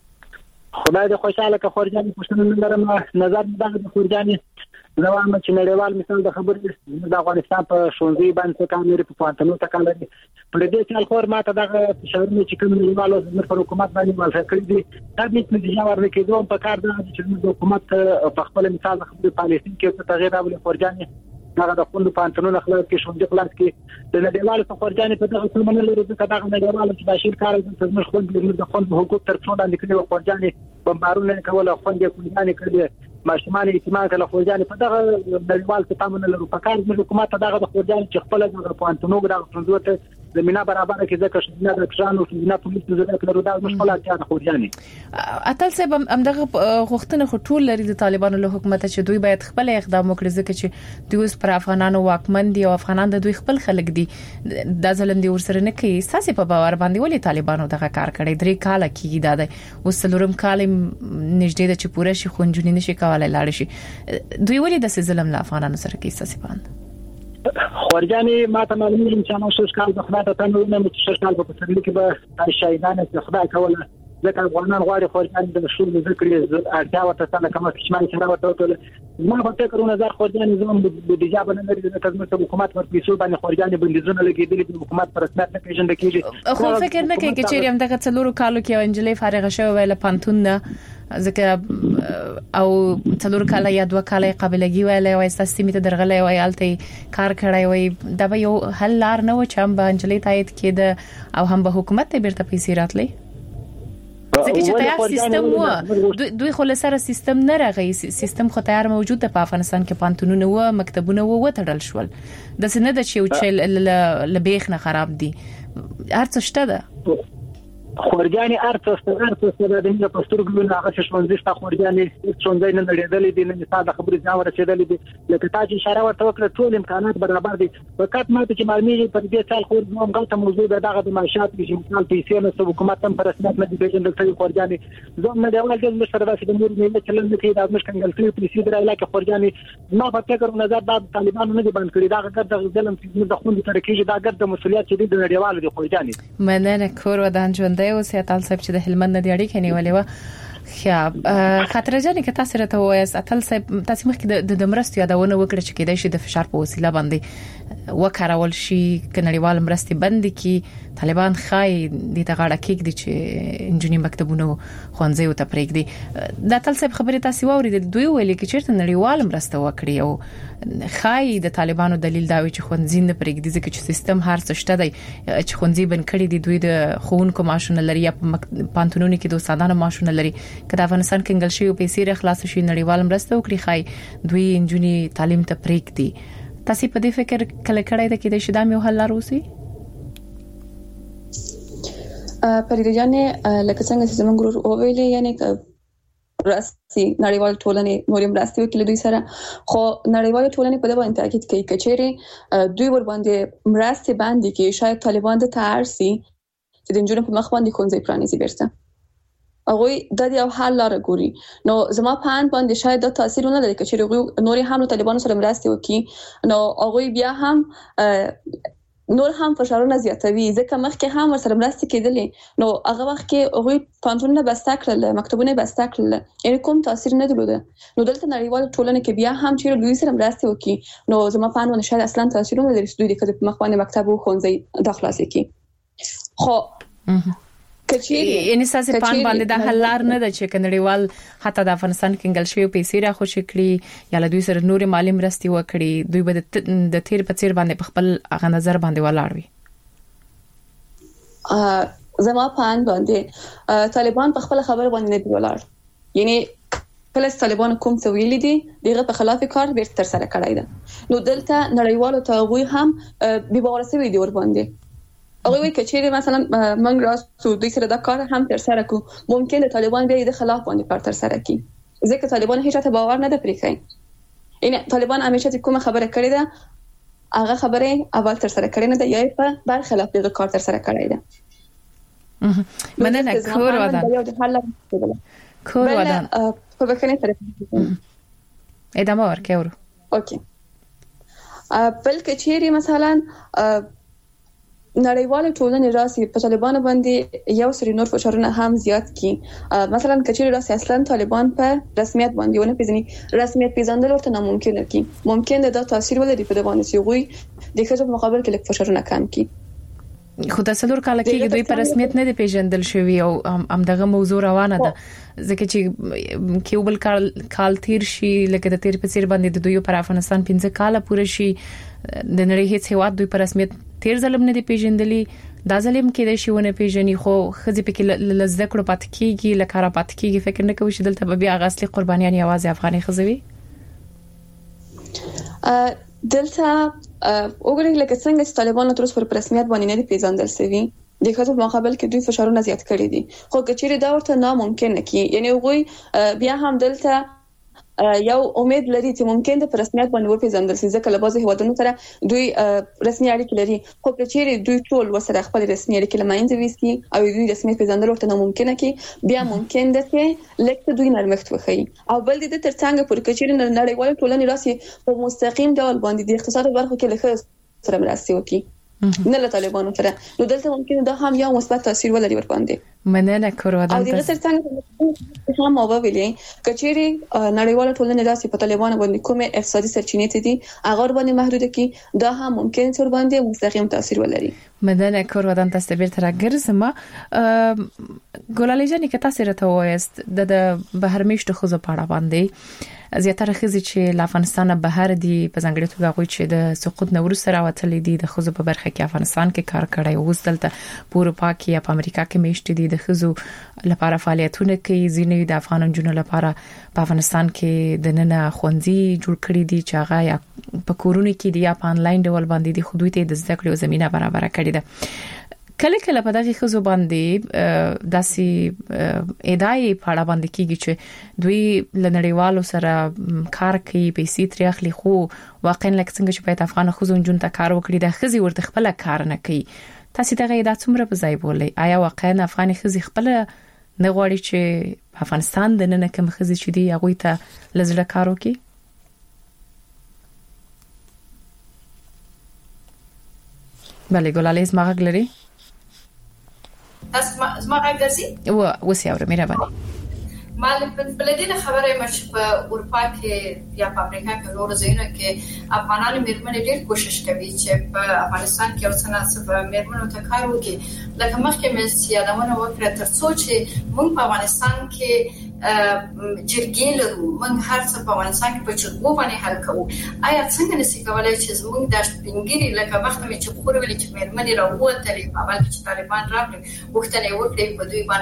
خدای دې خوشاله که خورجاني پښتون لرم. نظر د خورجاني زوام چې نړیوال مثال د خبرې د افغانستان په شونځي باندې کار لري، په پانتنو ته کار لري. پر دې چې خور ماته دغه شاورونه چې کوم نړیوالو د حکومت باندې موافق کړی دي، دا دې نتیجه ورکړي په کار د حکومت په خپل مثال د خپل پالیسي کې تغیر راولي. خورجاني هغه د خپل پانتنو خلاص کې شونځي خلاص کې د نړیوالو څخه خورجاني په دغه څه باندې لري چې دغه نړیوالو چې بشیر کار د خپل د خپل حقوق تر څو باندې کړی. خورجاني بمبارونه کوله، خوندې کولانې کړې، ماشومان اعتماد کله خورجاني په دغه نړیوال څه تامن لري. په کار د حکومت دغه د خورجاني چې خپل د پانتنو غراغ څنګه زمينه برابر کې ځکه چې نه د کښانو چې نه پولیس زده کړو دا مشکله ده خورجاني. اتل صاحب هم دغه غوښتنه خټول لري د طالبانو له حکومت چې دوی باید خپل اقدام وکړي، ځکه چې دوی اوس پر افغانانو واکمن دي او افغانان د دوی خپل خلک دي، دا ظلم دي ورسره نه کوي. ساسي په باور باندې ولې طالبانو دغه کار کړی؟ 3 کال کېږي دا د وسلورم کال نږدې د چې پوره شي خونجونی نشي کولای لاړ شي. دوی ولې د ظلم له افغانانو سره کوي؟ ساسي باندې خورجاني ماته معلومه چې نو 6 کال د خدای ته تنو نه چې 6 کال په پسرلی کې به شهیدان د خدای کوله ځکه افغانان غواړي خورجان د شول ذکر اړتیا ورته څنګه کومه اجتماعي شرایط ورته ما په فکر نظر خورجان نظام د دیجاب نه لري د خدمت حکومت پر پیسو باندې خورجان بندیزونه لګیدل د حکومت پر رسمیت نه پیژندل کیږي خو فکر نه کوي چې چیرې هم دغه څلورو کالو کې انجلې فارغه شوه ویله پانتون نه ځکه او څلور کاله یا دوه کاله قابلګي ویله او استاسمي ته درغلې وای الته کار کړای وای دا به یو حل لار نه و چې هم به انجلې تایید کېده او هم به حکومت ته بیرته پیسې راتلې ځکه چې تیار سیستم و دوی خو له سره سیستم نه راغی سیستم خو تیار موجود ده په افغانستان کې پانتونونه و مکتبونه و وتړل شول د سینه د چې لبیخ نه خراب دي هرڅه شته ده خورجاني ارڅ د دې په سترګو نه هغه شونځي شته خورجاني شونځي نه لريدلې دي نه مثال خبرې ځا ورسېدلې دي لکه تاسو اشاره ورته وکړه ټول امکانات برابر دي فقط ماته چې معلومي پر دې څال خو موږ غلطه موضوع ده دغه د معاشات کې امکان پیسې نه حکومت هم پر رسمیت نه دي پیژندل شوی خورجاني زموږ نه دیوال کې مشر راشد د مور نه چلن کې د مشکل کنګل پیسې درای لکه خورجاني ما په فکر نظر بعد طالبانو نه دي باندې کړی دا د ظلم چې د خوندې تر کې دا ګرد مسولیت چې د نړیوالو د خورجاني مننه کور ودان ژوند دی او سیاتل صاحب چې د هلمند نه دی اړیکې نیولې و خاطر جانې که تاسو راته وایاست اتل صاحب تاسو مخکې د مرستو یادونه وکړه چې کېدای شي د فشار په وسیله باندې وکړول شي کنړیوال مرستې بند کی طالبان خای د تغاړه کېک دي چې انجنیری مکتبونو خوانځي او تپریک د اتل صاحب خبره تاسو واورید دوی ویل کې چیرته نړیوال مرسته وکړي او خای د طالبانو دلیل دا وی چې خوانځي نه پرېږدي ځکه چې سیستم هر څه شته دی چې خوانځي بن کړي دي دوی د خوونکو ماشونه لري یا پانتونونو کې د استادانو ماشونه لري کله افغانستان کې انګل شي او پیسې رخلاص شي نړیوال مرسته وکړي خای دوی انجنیری تعلیم ته پرېږدي تاسو په دې فکر کله کړی دا کې د شدام یو حل لروسي پرې جانې لکه څنګه چې زمونږ ګروپ او ویلې یعنی راسي نړیوال ټولنې نورم راستي وکړي دوی سره خو نړیوال ټولنې په دې باندې تاکید کوي کچېره دوی ور باندې مرستې باندې کې شاید طالبان د تارسي چې د جنونو په مخ باندې کونځي پرانیزي بیرته هغه د یو حل لاره ګوري نو زما په ان باندې شاید د تاثیر نه لري چې نوري هم طالبانو سره مرستې وکړي نو هغه بیا هم نور هم فشارونه زیاتوي ځکه مخکې هم ورسره مرستې کېدلې نو هغه وخت کې هغه پانتونونه بسته کړل مکتبونه بسته کړل یعنی کوم تاثیر نه درلوده نو دلته نړیوال ټولنه کې بیا هم چې دوی سره مرستې وکړي نو زما په ان باندې شاید اصلا تاثیر نه لري دوی د مخ باندې مکتب او ښوونځي د خلاصې کې خو یعنی ساسه پان باندې د حل لار نه د چې کنړیوال حتی د افغانستان کې انګل شوی پیسې را خوشی کړي یا له دوی سره نور مالی مرستې وکړي دوی به د تیر په تیر باندې په خپل هغه نظر باندې ولاړ وي زما پان باندې طالبان په خپل خبره باندې نه دی ولاړ یعنی کله طالبان کوم څه ویلي دي دغه په خلاف کار بیرته تر سره کړی ده نو دلته نړیوالو ته غوي هم به باور سوي دی ور باندې هغه وی کچېره مثلا موږ راځو دوی سره دا کار هم تر سره کو ممکن د طالبان به د خلاف باندې کار تر سره کی ځکه طالبان هیڅ ته باور نه ده پرې کوي ان طالبان همیشه کومه خبره کړې ده هغه خبره اول تر سره کړې نه ده یا په بر خلاف د کار تر سره کړې ده مننه کور ودان کور ودان په بکنه طرف ادامه ورکړو اوکې بل کچېره مثلا نړیواله ټولنې راسي په طالبانو باندې یو سری نور فشارونه هم زیات کی مثلا کچېره راسي اصلا طالبان په رسمیت باندې ونه پیژني رسمیت پیژندل ورته ناممکن کی ممکن ده تاثیر ولري په باندې چې غوي د خځو په مقابل کې لیک فشارونه کم کی خو د څلور کال کې دوی په رسمیت نه دی پیژندل شوی او هم دغه موضوع روانه ده ځکه چې کیوبل کال تیر شي لکه د تیر په سیر باندې د دوی پر افغانستان 15 کال پوره شي د نړۍ هیڅ هیواد دوی پر رسمیت تیر ظلم نه دی پیژندلی دا ظلم کې د شیونه پیژني خو خځې پکې لزده کړو پات کیږي لکه را پات کیږي فکر نه کوي چې دلته بیا غاصلي قربانيان یوازې افغاني خزوي دلته وګورئ لکه څنګه چې طالبانو تر اوسه پر رسمیت باندې نه دی پیژندل شوی د خاطر مقابل کې دوی فشارونه زیات کړی دي خو کچېره دا ورته ناممکن نه کی یعنی وګورئ بیا هم دلته یو امید لري چې ممکن د رسمیت باندې وپیژندل شي ځکه له بعضو هیوادونو سره دوی رسمي اړیکې لري خو کچېره دوی ټول وسره خپل رسمي اړیکې لمانځي وستي او دوی رسمي پیژندل ورته ناممکن کی بیا ممکن ده چې لکه دوی نرمښت وخی او بل د ترڅنګ پر کچېره نړیوال ټولنې راسي په مستقیم ډول باندې د اقتصاد برخو کې لکه سره مرستې وکړي نه له طالبانو سره نو دلته ممکن دا هم یو مثبت تاثیر ولري ور باندې مننه کورودان او د سرڅنګ هم او ویلې کچېری نړیواله ټولنه داسې په طالبانو باندې کومه اقتصادي سرچینې دي هغه باندې محدود کی دا هم ممکن تر باندې مستقیم تاثیر ولري. مننه کورودان تاسو بیرته راګرځم. ګلالي جاني که تاسو راته وایست د بهر میشت خو ز پاړه باندې زیاتره خزي چې له افغانستان بهر دي په ځنګړي توګه غوي چې د سقوط نورو سره وتلې دي د خزو په برخه کې افغانستان کې کار کړی او وستلته په اروپا کې یا په امریکا کې میشت دي د خزو لپاره فعالیتونه کوي ځینې د افغان جنونو لپاره په افغانستان کې د نن خوندي جوړ کړی دي چې هغه یا په کورونه کې دي یا په انلاین ډول باندې دي خو دوی ته د زده کړې زمينه برابر کړې ده. کله کله په دغه خزو باندې داسي ادعای پاړه باندې کیږي چې دوی لنړیوالو سره کار کوي پیسې تر اخلي خو واقعا لکه څنګه چې په افغان خزو جون ته کار وکړي د خزي ورته خپل کار نه کوي. تاسو دغه ادعا څومره په ځای بولې؟ آیا واقعا افغان خزي خپل نه غواړي چې افغانستان د نن کوم خزي چې دی هغه ته لزړه کار وکړي؟ بله ګلالي زما غږ لري؟ زما غږ درځي؟ وسی اوره مهرباني. مال بلدینه خبره مش په اروپا کې یا په امریکا کې نور ځایونه کې افغانان میرمنې ډېر کوشش کوي چې په افغانستان کې اوسنه په میرمنو ته کار وکړي. لکه مخکې مې سیادمونه وکړه ترڅو چې موږ په افغانستان کې جرګې لرو، موږ هر څه په افغانستان کې په چګو باندې حل کوو. آیا څنګه نشي کولای چې زموږ د سپینګری لکه وخت مې چې خور ویل چې میرمنې راووتلې په اول کې چې طالبان راغلي وختونه وکړي په دوی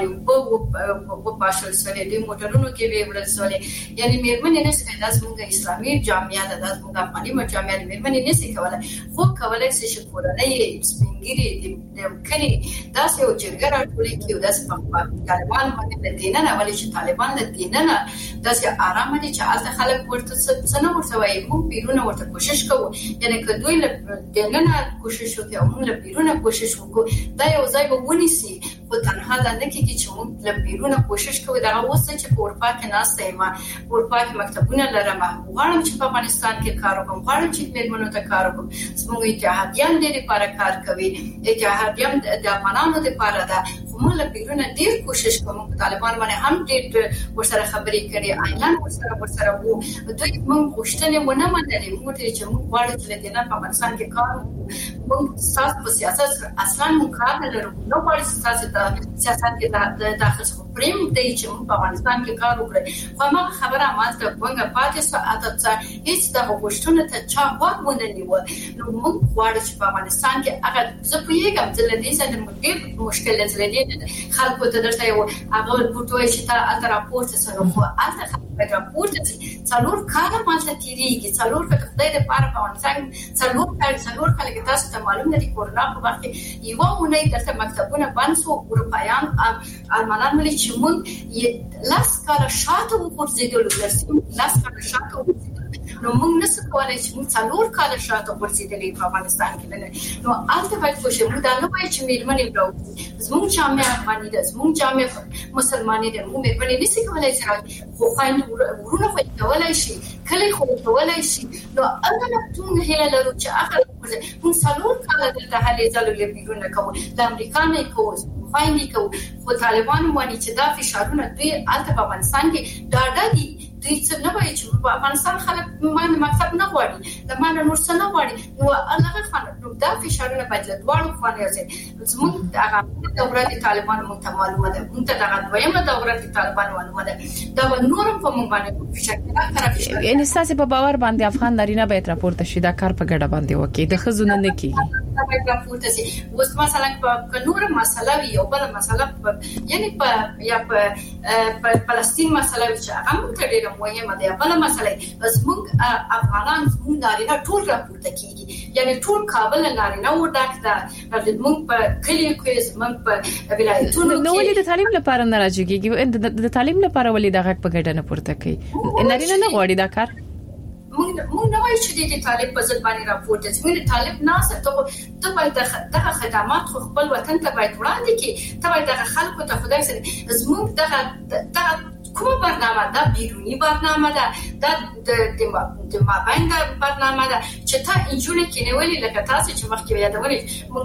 باندې په پاشل سره د موټرونو کې وی ورسولې. یعنی میرمنې نشي داس موږ اسلامي جامعه د داس موږ افغاني جامعه میرمنې نشي کولای خو کولای شي کورنۍ سپینګری د کلی داس یو جرګه راټولې کې داس په طالبان باندې دینه نه ولې چې طالبان د دینه داس آرام دي چې از خلک ورته څنګه ورته وایي موږ بیرونه ورته کوشش کوو. یعنی که دوی له دینه کوشش وکړي او موږ له بیرونه کوشش وکړو دا یو ځای به ونیسي. خو تنها دا نه کېږي چې موږ له بیرونه کوشش کوو. دا اوس چې په اروپا کې ناسته یم، په اروپا کې مکتبونه لرم، غواړم چې په افغانستان کې کار وکړم، غواړم چې میرمنو ته کار وکړم. زموږ اتحادیان دې لپاره کار کوي، اتحادیان د افغانانو لپاره ده. خو موږ له بیرونه ډېر کوشش کوو. طالبان باندې هم ډېر ورسره خبرې کړې، اعلان ورسره وو. دوی موږ غوښتنې ونه منلې. موږ ته چې موږ غواړو چې د نه په افغانستان کې کار وکړو. موږ ساس په سیاست اصلا موږ کار نه لرو. نو غواړو چې سیاست کې د داخل سپریم دی چې موږ په افغانستان کې کار وکړو. خو ما خبره ماته څنګه پاتې سو اته هیڅ د غوښتنې ته چا وونه نیو. نو موږ غواړو چې په افغانستان کې هغه زپریږم چې د دې سره موږ مشکل لري. خلکو ته درته یو هغه پټوي چې تا راپورته سره خو اته خبره راپورته څلور کاله ماته تیریږي. څلور کله خدای دې پاره په افغانستان څلور کله تاسو ته معلوم نه دي کورونا په وخت کې یو مونږ درته مکتبونه باندې سو اروپایان ارمانان ملي چې موږ لاس کاله شاته وګرځیدل لاس کاله شاته وګرځیدل. نو موږ نسو کولای چې موږ څلور کاله شاته وګرځیدل په افغانستان کې نه. نو البته باید کوشش موږ دا نه وایي چې میرمنې راوځي. زموږ جامعه افغاني ده، زموږ جامعه مسلمانې ده. موږ میرمنې نسي کولای چې راوځي. خو خاين ورونه خو کولای شي، کله خو کولای شي. نو هغه ټول هله لرو چې هغه موږ څلور کاله د هلې ځلو لپاره کوو. د امریکا نه کوو، خاين کوو. خو طالبان باندې چې دا فشارونه دوی البته په افغانستان کې ډاډه دي. دوی څه نه وایي چې په افغانستان خلک مکتب نه غواړي، د مانه نور څه نه غواړي. نو هغه خلک دا فشارونه باید له دواړو خواو راځي. زموږ هغه دورات طالبان موږ ته معلومه ده، موږ ته دا دویمه دورات طالبان معلومه ده. دا نورم په موږ باندې فشار. یعنی ساسي په باور باندې افغان نارینه باید راپورته شي دا کار په ګډه باندې وکړي، د خزونه نه کیږي. باید راپورته شي. اوس مثلا په نور مسله وي او بل مسله یعنی په فلسطین مسله چې هغه ډېر مهمه ده. بل مسله زموږ افغانان زموږ نارینه ټول راپورته کیږي. یعنی ټول کابل نارینه و ډاک ده. زموږ په کلیو کې زموږ په ولایتونو کې نو ولې د تعلیم لپاره نه راځيږي؟ د تعلیم لپاره ولې دغه په ګډه نه پورته کوي؟ نارینه نه غواړي دا کار. موږ نه وایو چې د طالب په ځل باندې راپورته شي. موږ طالب ناسه ته باید دغه خدمات خپل وطن ته باید وړاندې کړي. ته باید دغه خلکو ته خدای سره زموږ دغه کومه برنامه ده بیرونی برنامه ده د مابین برنامه ده چې تا انجوله کې نیولې لکه تاسو چې مخکې یادولې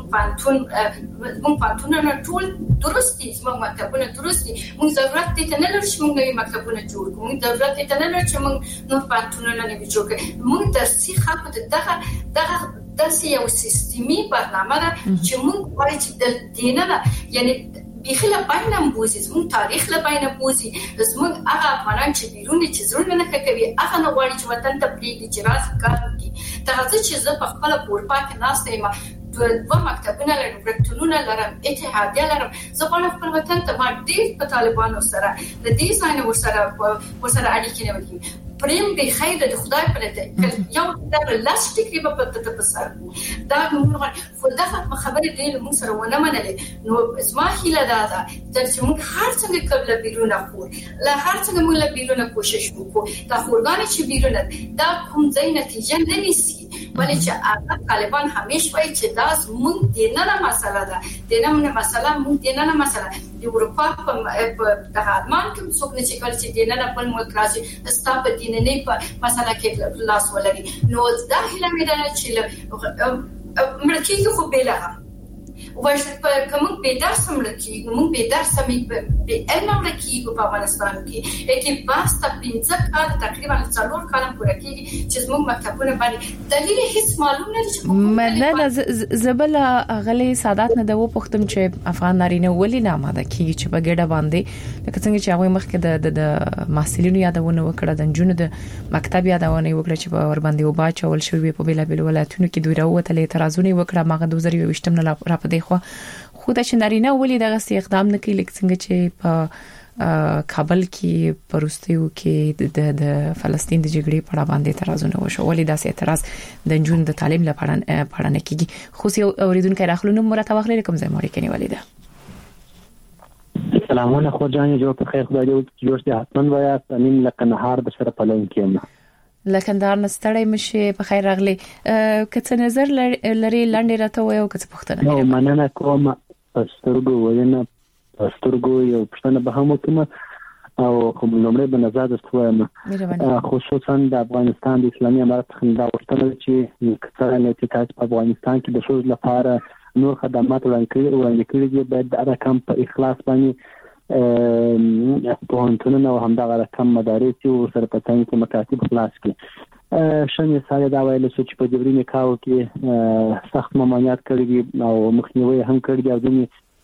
مونږ پانتونونه ټول درستي زموږ مکتبونه درستي مونږ ضرورت دې ته نه لري چې مونږ نوي مکتبونه جوړ کړو مونږ ضرورت دې ته نه لري چې مونږ نور پانتونونه نه جوړ کړو مونږ درسي خلکو ته دغه درسي یو سیستمي برنامه ده چې مونږ وایي چې د دینه یعنی بخله باینم بوزي زموږ تاریخ له باینه بوزي زموږ هغه افغانان چې بیرونی چې زړه نه کوي هغه نه غواړي چې وطن ته پریږدي چې راز کار وکړي ترڅو چې زه په خپل پورپا کې ناسته یم دوه مکتبونه لرم برکتونونه لرم اتحادیه لرم زه غواړم خپل وطن ته ما ډېر په طالبانو سره د دې ځای ورسره اړیکې نه ولرم پریم به خیر د خدای پر دې یو د لاس ټیکري په پته په سر دا موږ خو دا خبره دې موږ سره ونه منلې نو اسما هیله دا چې موږ هر څنګه قبل بیرونه خور لا هر څنګه موږ له بیرونه کوشش وکړو دا خورګان چې بیرونه دا کوم ځای نتیجه نه نیسي ولې چې طالبان همیشه وایي چې دا موږ دینه مسله ده دینه مسله موږ دینه مسله د اروپا په دغه ارمان کې څوک نه چې کله چې دینه په ملک راځي ستاسو دینه په مسله کې لاس ولري نو دا هله مې ده چې ملکي خو بلغه ورته کوم به درس ملکي موږ به درس مې به علم ملکي په افغانستان کې کې واسطه 15 کال تقریبا 4 کال پوره کېږي چې موږ مکتبونه باندې دلیل هیڅ معلوم نه دي مله زبل غلي سادات نه د پختم چې افغان نارینه ولې نه آماده کیږي چې په ګډه باندې لکه څنګه چې هغه مخکې د محصلینو یادونه وکړه د جنونو د مکتب یادونه وکړه چې په ور باندې وبا چول شوی په بلا بل ولایتونو کې دوی راوته اعتراضونه وکړه ماغه 2022 نه را پدې خو د شندارینه ولې دغه اقدام نه کوي لکه څنګه چې په کابل کې پروستیو کې د فلسطین د جګړې په اړه باندې اعتراضونه وشو ولې داسې اعتراض د جون د تعلیم لپاره نه کیږي خو یو اوریدونکو راخلونو مرته واخلې کوم ځای موري کني ولیدا سلامونه خو جان جو په خیر خدای دې جوړ دې حتمن ویا امین لکه نهار د سره پلون کېم لکندار نستړی مشه په خیر راغلی کڅ نظر لري لاندې راته وایو کڅ پښتنه نو مننه کوم سترګو وینه سترګو یو پښتنه به هم کوم او کوم لمړی به نظر استوایم خصوصا د افغانستان د اسلامي امارت خندا ورته چې کڅه له تاسو په افغانستان کې د شوز لپاره نور خدمات وړاندې کړي دي باید د رقم په اخلاص باندې په هنتونه او همدغه رقم مدارس او سره پتاین کې مکاتب خلاص کړي شنه ساده دا ویل چې په جبري نکاح کې سخت ممانعت کړی او مخنیوي هم کړی دی او د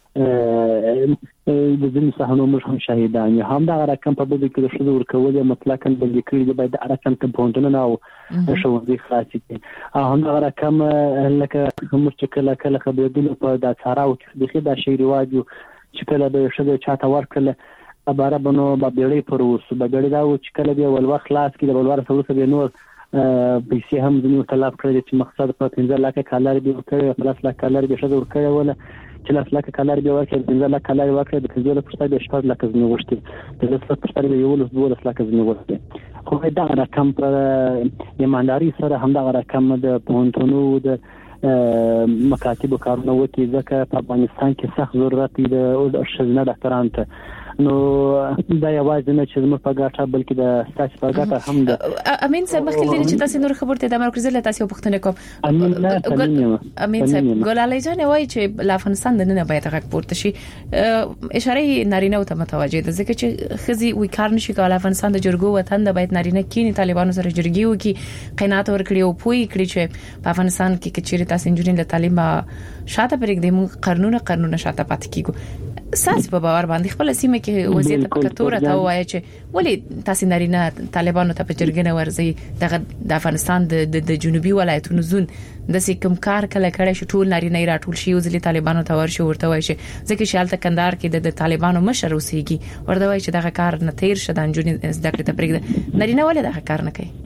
ځینې صحنو موږ هم شاهدان یو همدغه رقم په بده کې د شذ ورکول مطلقاً بل کړی دی باید رقم ته پونتونه او شوزي خاصه کې همدغه رقم لکه موږ چې کله خبرېدل په د ثراو کې د شی رواجو چې کله به شذ چاته ورکړل عباره بنو بابېړې پر اوس بابېړې دا و چې کله به ول وخت خلاص کې د ولور سره به نور پیسې هم ځنیو طلب کړی چې مقصد په 15 لک کالر به ورکړي 15 لک کالر به شذ ورکړي ولا 3 لک کالر به ورکړي 15 لک کالر ورکړي د 15 پرسته به 14 لک ځنی وشتي د 10 پرسته به یو 12 لک ځنی وشتي خو دا رقم پر ایمانداري سره هم دا رقم د پونتونو د مکاتب کارونه وکي ځکه په افغانستان کې سخت ضرورت دی د شزنه ډاکټرانو ته نو دا یوازې نه چې موږ په ګټه بلکې د سټاچ په ګټه هم ده امین صاحب مخکې لري چې تاسو نور خبرته د مرکز له تاسو پوښتنه کوم امین صاحب ګلالي جان وایي چې افغانستان د نن باید غږ پورته شي اشاره نارینه او ته متوجه ده ځکه چې خزي وی کار نشي کولای افغانستان د جرګو وطن د باید نارینه کینی طالبانو سره جرګي وکي قینات ورکړي او پوي کړی چې په افغانستان کې کچېره تاسو انجینر له تعلیم شاته پرېږدي موږ قانون شاته پات کیږو ساس په باور باندې خپل سیمه کې وضعیت په کتوره ته وایي چې ولې تاسو نارینه طالبانو ته په جرګنه ورځي د افغانستان د جنوبي ولایتونو زون د سکم کار کله کړي شو ټول نارینه راټول شي وزلي طالبانو ته ورشي ورته وایي چې ځکه چې حالت کندهار کې د طالبانو مشر اوسېږي ورته وایي چې دغه کار نه تیر شدان جونې زده کړې ته پرېږده نارینه ولې دغه کار نه کوي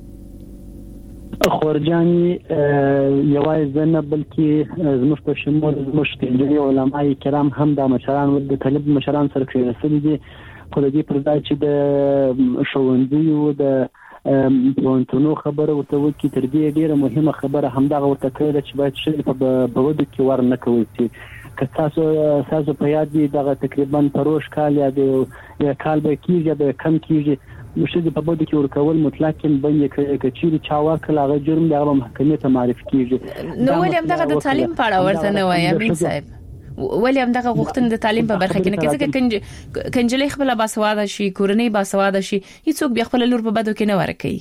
خورجاني یوازې نه بلکې زموږ په شمول زموږ د علماء کرام هم د مشران او د طالب مشران سره کېږي دي خو د دې پر ځای چې د شوندي او د پونتونو خبره ورته وکړي تر دې ډیره مهمه خبره همدغه ورته کړل چې باید شي په بودو کې ور نه کوي چې که تاسو په یاد دي دغه تقریبا پروش کال یا د کال به کیږي د کم کیږي مشهد په بده کې ورکول مطلق باندې کې چې چا ورکل هغه جرم د محکمې ته معرفي کیږي. نو ولې هم دغه د تعلیم په اړه ورته نه وایي امین صاحب؟ ولې هم دغه غوښتنه د تعلیم په برخه کې نه کېږي کنجلې خپل باسواده شي کورنۍ باسواده شي هیڅوک بیا خپل لور په بدو کې نه ورکي؟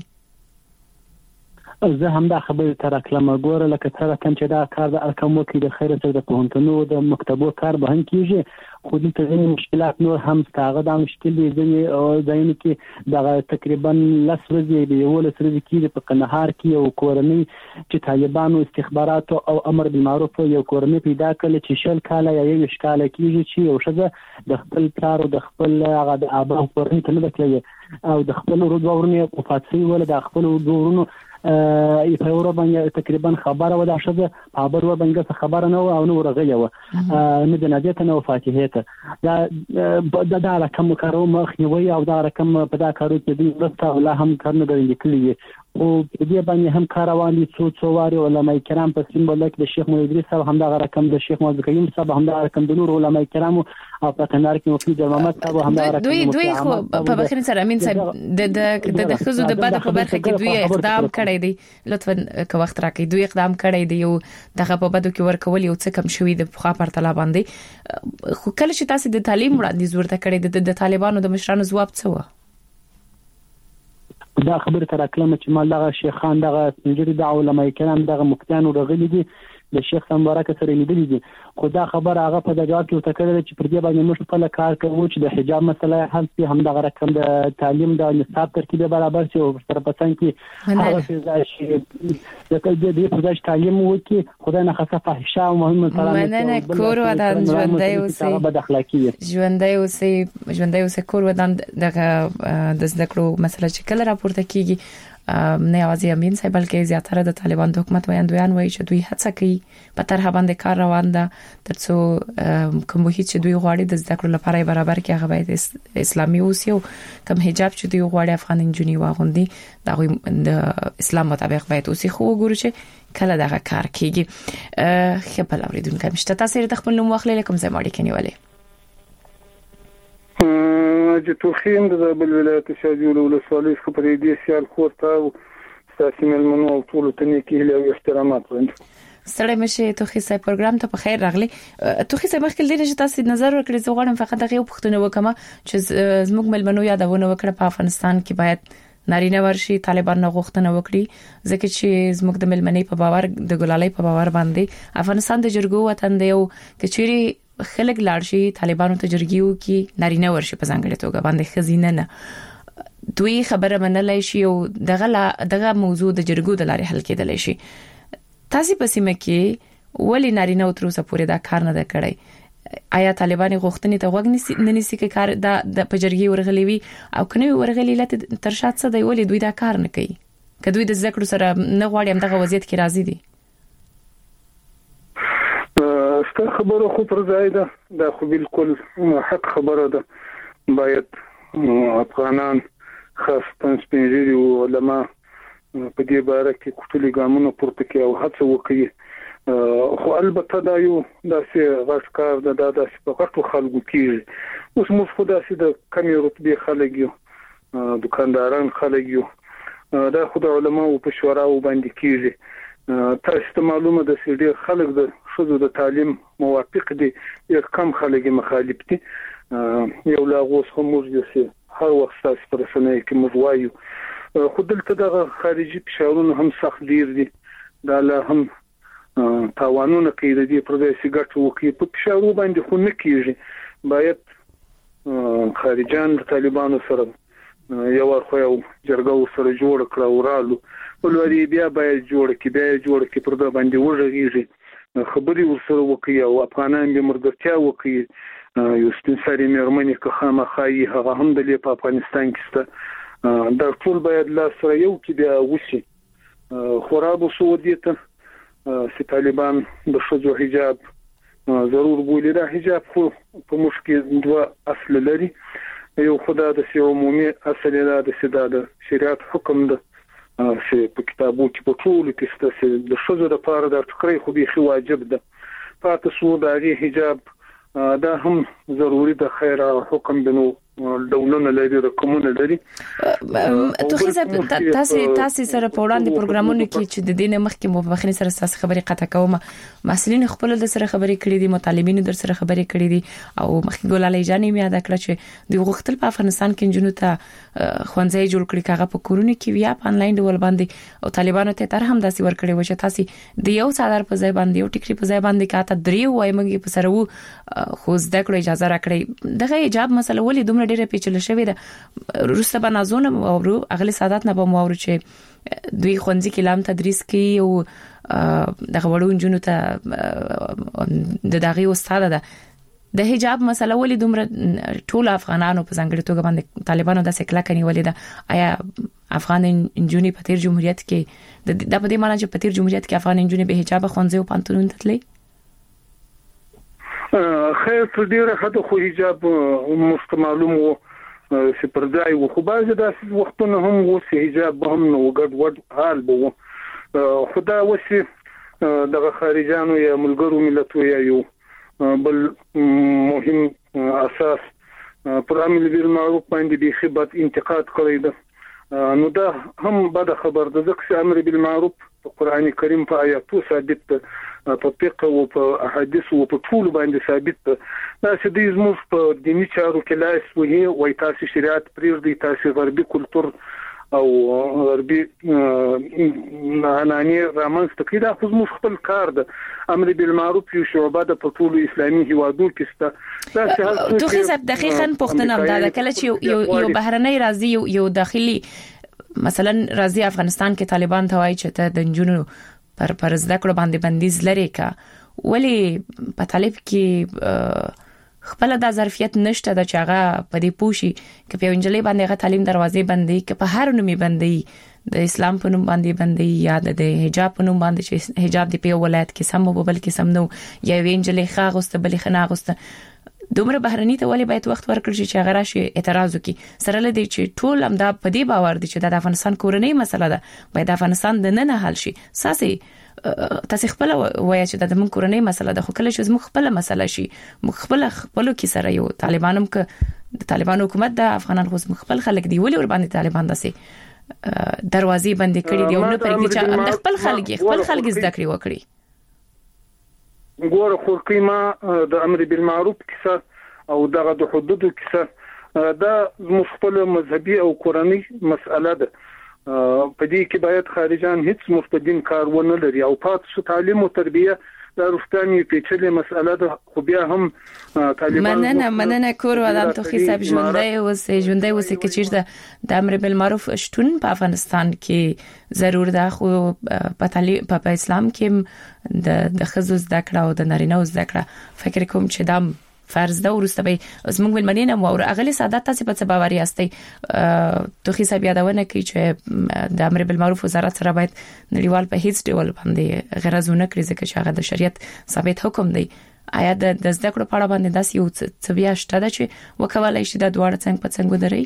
زه هم دا خبره تر کلمه ګوره لکه تر کوم چې دا کار د ارکمو کې د خیر سره د پوهنتونو د مکتبو کار به هم کیږي خو د تغیر مشکلات نور هم ستاغه د مشکل دي ځینې کې د تقریبا لس ورځې د یو لس ورځې کې په قندهار کې یو کورنۍ چې طالبانو استخبارات او امر بالمعروف یو کورنۍ پیدا کړل چې شل کاله یا یو شکاله کېږي چې یو شګه د خپل پلار او د خپل هغه د ابا کورنۍ ته نه بتلې او د خپل ورونه په فاصله ول د خپل ورونو په اورو باندې تقریبا خبره و د شګه خبر و باندې خبره نه او نو ورغلی و نه د نجات نه فاتحه ته دا رقم کارو مخنیوي او دا رقم په دا کارو کې دی ورته ولا هم کار نه درې کلی او دې باندې هم کاروان دي څو واري علماء کرام په سیمبول کې د شیخ مولا ادریس صاحب هم دا رقم د شیخ مولا قیم صاحب هم دا رقم د نور علماء کرام او په قندهار کې مفتی جلال محمد صاحب هم دا رقم دوی خو په بخیر سره امین صاحب د خزو د بده په برخه کې دوی اقدام کړی دی لطفا که وخت راکړي دوی اقدام کړی دی یو دغه په بده کې ورکول یو څه کم شوی د خوا پر طلا باندې خو کله چې تاسو د تعلیم وړاندیز ورته کړی د طالبانو د مشرانو ځواب څه و؟ دا خبره تر کلمه چې مال دغه شیخان دغه سنجری د علماء کرام دغه مفتیان ورغلي دي د شیخ مبارک سره لیدلي دي خو دا خبر هغه په دغه کې وتکړه چې پر دې باندې موږ خپل کار کوو چې د حجاب مسله هم چې هم دغه رقم د تعلیم د نصاب ترکیب برابر شي او سره پسند کې هغه فزاشي د دې فزاش تعلیم وکي خدای نه خاصه فحشا او مهمه سلام نه کور ودان ژوندۍ اوسې بد اخلاقی ژوندۍ اوسې کور ودان دغه د زده کړو مسله چې کله راپورته کیږي نه یوازې امین صاحب بلکې زیاتره د طالبان د حکومت وایندویان وایي چې دوی هڅه کوي په طرح باندې کار روان ده ترڅو کوم هیڅ چې دوی غواړي د زده کړو لپاره برابر کې هغه باید اسلامي اوسي او کوم حجاب چې دوی غواړي افغان انجونی واغوندي د اسلام مطابق باید اوسي خو وګورئ چې کله دغه کار کیږي خپل اوریدونکو مشته تاسو د خپل نوم واخلئ کوم ځای ماړي کنيولې چې توخین د بل ولایت شاجول ولسوالۍ خبرې دي سیال خورته او ساسي ملمنو او ټول ته نیکی له احترامات وړاندې سره مشه توخی صاحب پروګرام ته په خیر راغلی توخی صاحب مخکې لري چې تاسو نظر ورکړئ زه غواړم فقط دغه پوښتنه وکم چې زموږ ملمنو یادونه وکړه په افغانستان کې باید نارینه ورشي طالبان نه غوښتنه وکړي ځکه چې زموږ د ملمنې په باور د ګلالۍ په باور باندې افغانستان د جرګو وطن دی او کچيري خلک لاړشي طالبانو ته جرګیو کې نارینه ورشي په ځانګړي توګه باندې خزینه نه دوی خبره منلای شي او دغه موضوع د جرګو د لارې حل کېدلی شي تاسو په سیمه کې ولی نارینه تر اوسه پورې دا کار نه ده کړی آیا طالبان غوښتنې ته وګ نه نسی کې کار د پجرګي ورغلی وي او کني ورغلی لته ترشات څه دی ولی دوی دا کار نه کوي کدوې د ذکر سره نه غواړي هم دغه وضعیت کې راضي دي ست خبره خو پر ځای ده دا خو بالکل حق خبره ده باید افغانان خاصه سپینځري او علما په دې باره کې کوټلي ګامونه پورته کوي او هڅه وکړي خو البته دا یو داسې غټ کار ده دا داسې په غټو خلکو کېږي اوس موږ خو داسې د کمې رتبې خلک یو دکانداران خلک یو دا خو د علماو په شورا باندې کېږي تاسو ته معلومه ده چې ډېر خلک د شذو د تعلیم موافق دي یو کم خلک مخالف دي یو لا غوس خموج دي هر وخت تاسو پر سنې کې موږ وایو خو دلته د خارجي فشارونو هم سخت ډیر دي دا له هم تاوانونه کوي د پردیسي ګټو کې په فشارو باندې خو نه کیږي باید خارجان د طالبانو سره یو ورخه یو جرګو سره جوړ کړو ورالو ولوري بیا باید جوړ کی پر دا باندې وژغیږي خبري ورسره وکي او افغانان به مرګتیا وکي یو ستنساري مېرمنې که خامخایي هغه هم د په افغانستان کې ست دا ټول باید لا سره یو کې بیا وشي خراب سعودیت چې طالبان د شذو حجاب ضرور بولی دا حجاب خو په مشکل دوه اصل لري یو خدا د سی عمومي اصل دا د سیدا د شریعت حکم ده چې په کتابو کې په ټول کې ست د شذو لپاره د تقریر خو به واجب ده پاتې شو د حجاب دا هم ضروري د خیر حکم بنو ډولونه لري رقمونه لري توخي صاحب تاسو سره په وړاندې پروګرامونو کې چې د دین مخکې مبخنی سره تاسو خبري قطع کوم مسلین خپل د سره خبري کړې دي مطالبین در سره خبري کړې دي او مخکې ګولالې جانې مې یاد کړ چې د غختل په افغانستان کې جنونو ته خوانځي جوړ کړی کاغه په کورونو کې بیا په انلاین ډول باندې او طالبانو ته تر هم داسې ور کړی و چې تاسو د یو څادر په ځای باندې یو ټیکري په ځای باندې کاته درې وای مګي په سره وو خو زده کړو اجازه راکړي دغه حجاب مسله ولې دومره ډیره پیچلې شوې ده روسته بنازونه او اغلی سادات نه به مورو چې دوی خونځي کې لام تدریس کوي او دغه وړو جنونو ته د دغه استاد ده د حجاب مسله ولې دومره ټول افغانانو په ځانګړي توګه باندې طالبانو د سکلا کني ولې ده آیا افغان انجونی په تیر جمهوریت کې د په دې معنی چې په تیر جمهوریت کې افغان انجونی به حجاب خونځي او پانتونون تتلې خیر تر ډیره حد خو حجاب معلوم وو چې پر ځای وو خو بعض د وختونو هم وو چې حجاب هم نو ګډ حال وو خدا وسی دغه خارجانو یا ملګرو ملتونو یا یو بل مهم اساس پر امر بالمعروف باندې د خبرت انتقاد کړی ده نو دا هم بده خبر ده ځکه امر بالمعروف په قران کریم په آیاتو ثابت ده په فقه او په احادیث او په ټول باندې ثابت ده دا چې د زموږ په دیني چارو کې لاس وهي وای تاسو شریعت پرېږدي تاسو غربي کلچر او غربي ناني رامنځ تکیدا خو موږ خپل کار ده امر بالمعروف یو شعبه د ټول اسلامي هیوادو کې سته دا چې دوی صاحب دقیقاً پښتنه ده کله چې یو بهرنۍ راځي یو داخلي مثلا راځي افغانستان کې طالبان ته وایي چې د جنونو پر زده کړو باندې بندیز لري کا ولی په طالب کې خپل د ظرفیت نشته د چاغه په دې پوشي چې په انجلۍ باندې غا تعلیم دروازې بندي کې په هر نومي بندي د اسلام په نوم باندې بندي یا د حجاب په نوم باندې چې حجاب دی په ولایت کې سم او بل کې سم نو یا انجلۍ خاغسته بل خنا غسته دومره بهرني ته ولی باید وخت ورکړي چې هغه راشي اعتراض وکړي سره لدی چې ټول هم دا په دې باور دي چې د افغانستان کورنۍ مسله ده باید افغانستان د نه حل شي ساسي تاسو خپل وایي چې د من کورنۍ مسله ده خو کله چې زموږ خپل مسله شي خپلو کې سره یو طالبانم ک د طالبان حکومت د افغانان خو خپل خلک دی ولې ور باندې طالبان داسي دروازې بندې کړې دي او نه پرېږدي چې خپل خلک زده کړې وکړي ګوره خو قیمه د امر بالمعروف کیسه او دغه د حدودو کیسه دا مخفل مذهبي او قرآني مسأله ده په دې کې باید خارجان هیڅ مستدین کار ونه لري او پاتې تعلیم او تربیه د روستاني پیچلې مسأله ده خو بیا هم طالبان مننه کور ولادم تو حساب ژوندۍ وسه کې چیرته د امر بالمعروف شتون په افغانستان کې ضرور ده خو په اسلام کې د خزو زده کړه او د نارینه زده کړه فکر کوم چې دا فرض ده ورسته به زموږ ولمنینه مو او اغلی سعادت تاسو په څه باوري استئ توخي صاحب یادونه کوي چې د امر بالمعروف وزارت سره باید نړیوال په هیڅ ډول باندې غرضونه کړی ځکه چې هغه د شریعت ثابت حکم دی آیا د زده کړو په اړه باندې داسې یو څه بیا شته چې وکولای شي د دوړ څنګه په څنګه ودرې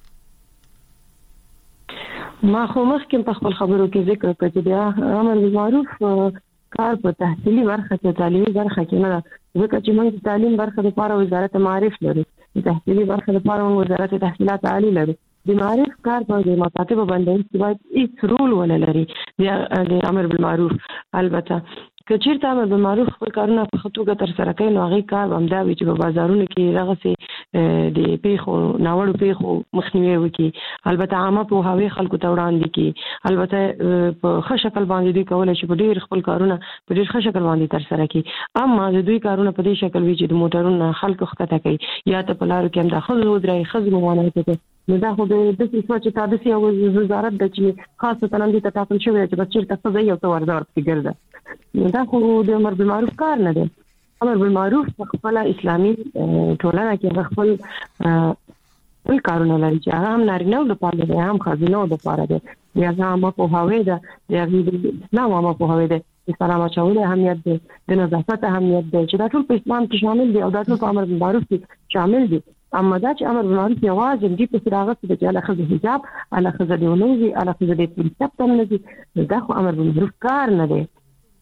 ما خو مخکې په خپل خبرو کې ذکر کړی چې امر بالمعروف کار په تحصیلي برخه کې تعلیمي برخه کې نه ځکه چې موږ تعلیم برخه لپاره وزارت معارف لري د تحصیلي برخه لپاره وزارت تحصیلات عالی لري د معارف کار په مکاتب باندې باید هیڅ رول ولا لري د امر بالمعروف البته کچیرته امر بالمعروف خپل کارونه په خطوګه تر سره کوي نو هغه کار هم دا وي چې په بازارونو کې راغسي د پیخو ناوړو پیخو مخنیوي وکړي البته عامه په هوی خلکو ته وړاندې کی البته په ښه شکل باندې دوی کولای شي په ډیر خپل کارونه په ډیر ښه شکل باندې تر سره کوي اما د دوی کارونه په دې شکل وي چې د موټرونو خلکو ښکته کوي یا ته په لارو کې هم د خزو درې خزو موانه کوي نو دا خو د دې څه چې تاسو یو وزارت د چې خاصه تنظیم ته ټاکل شوی چې بچی تاسو یو څه ورزار فکرده نو دا خو د امر بالمعروف کار نه دی امر بالمعروف خپل اسلامي ټولنه کې خپل کارونه لري چې هغه هم نارینه لپاره دی هم خزینه لپاره دی یا هم په هوی ده یا اسلام هم په هوی ده اسلام چاول اهمیت دی د نظافت اهمیت دی چې دا ټول په اسلام کې شامل دي او دا ټول په امر بالمعروف کې شامل دي اما دا چې امر بالمعروف یوازې دې په سراغت د جاله خزه حجاب علی خزه دیونوزي علی خزه دې پرسپټ نه دي دا خو امر بالمعروف کار نه دی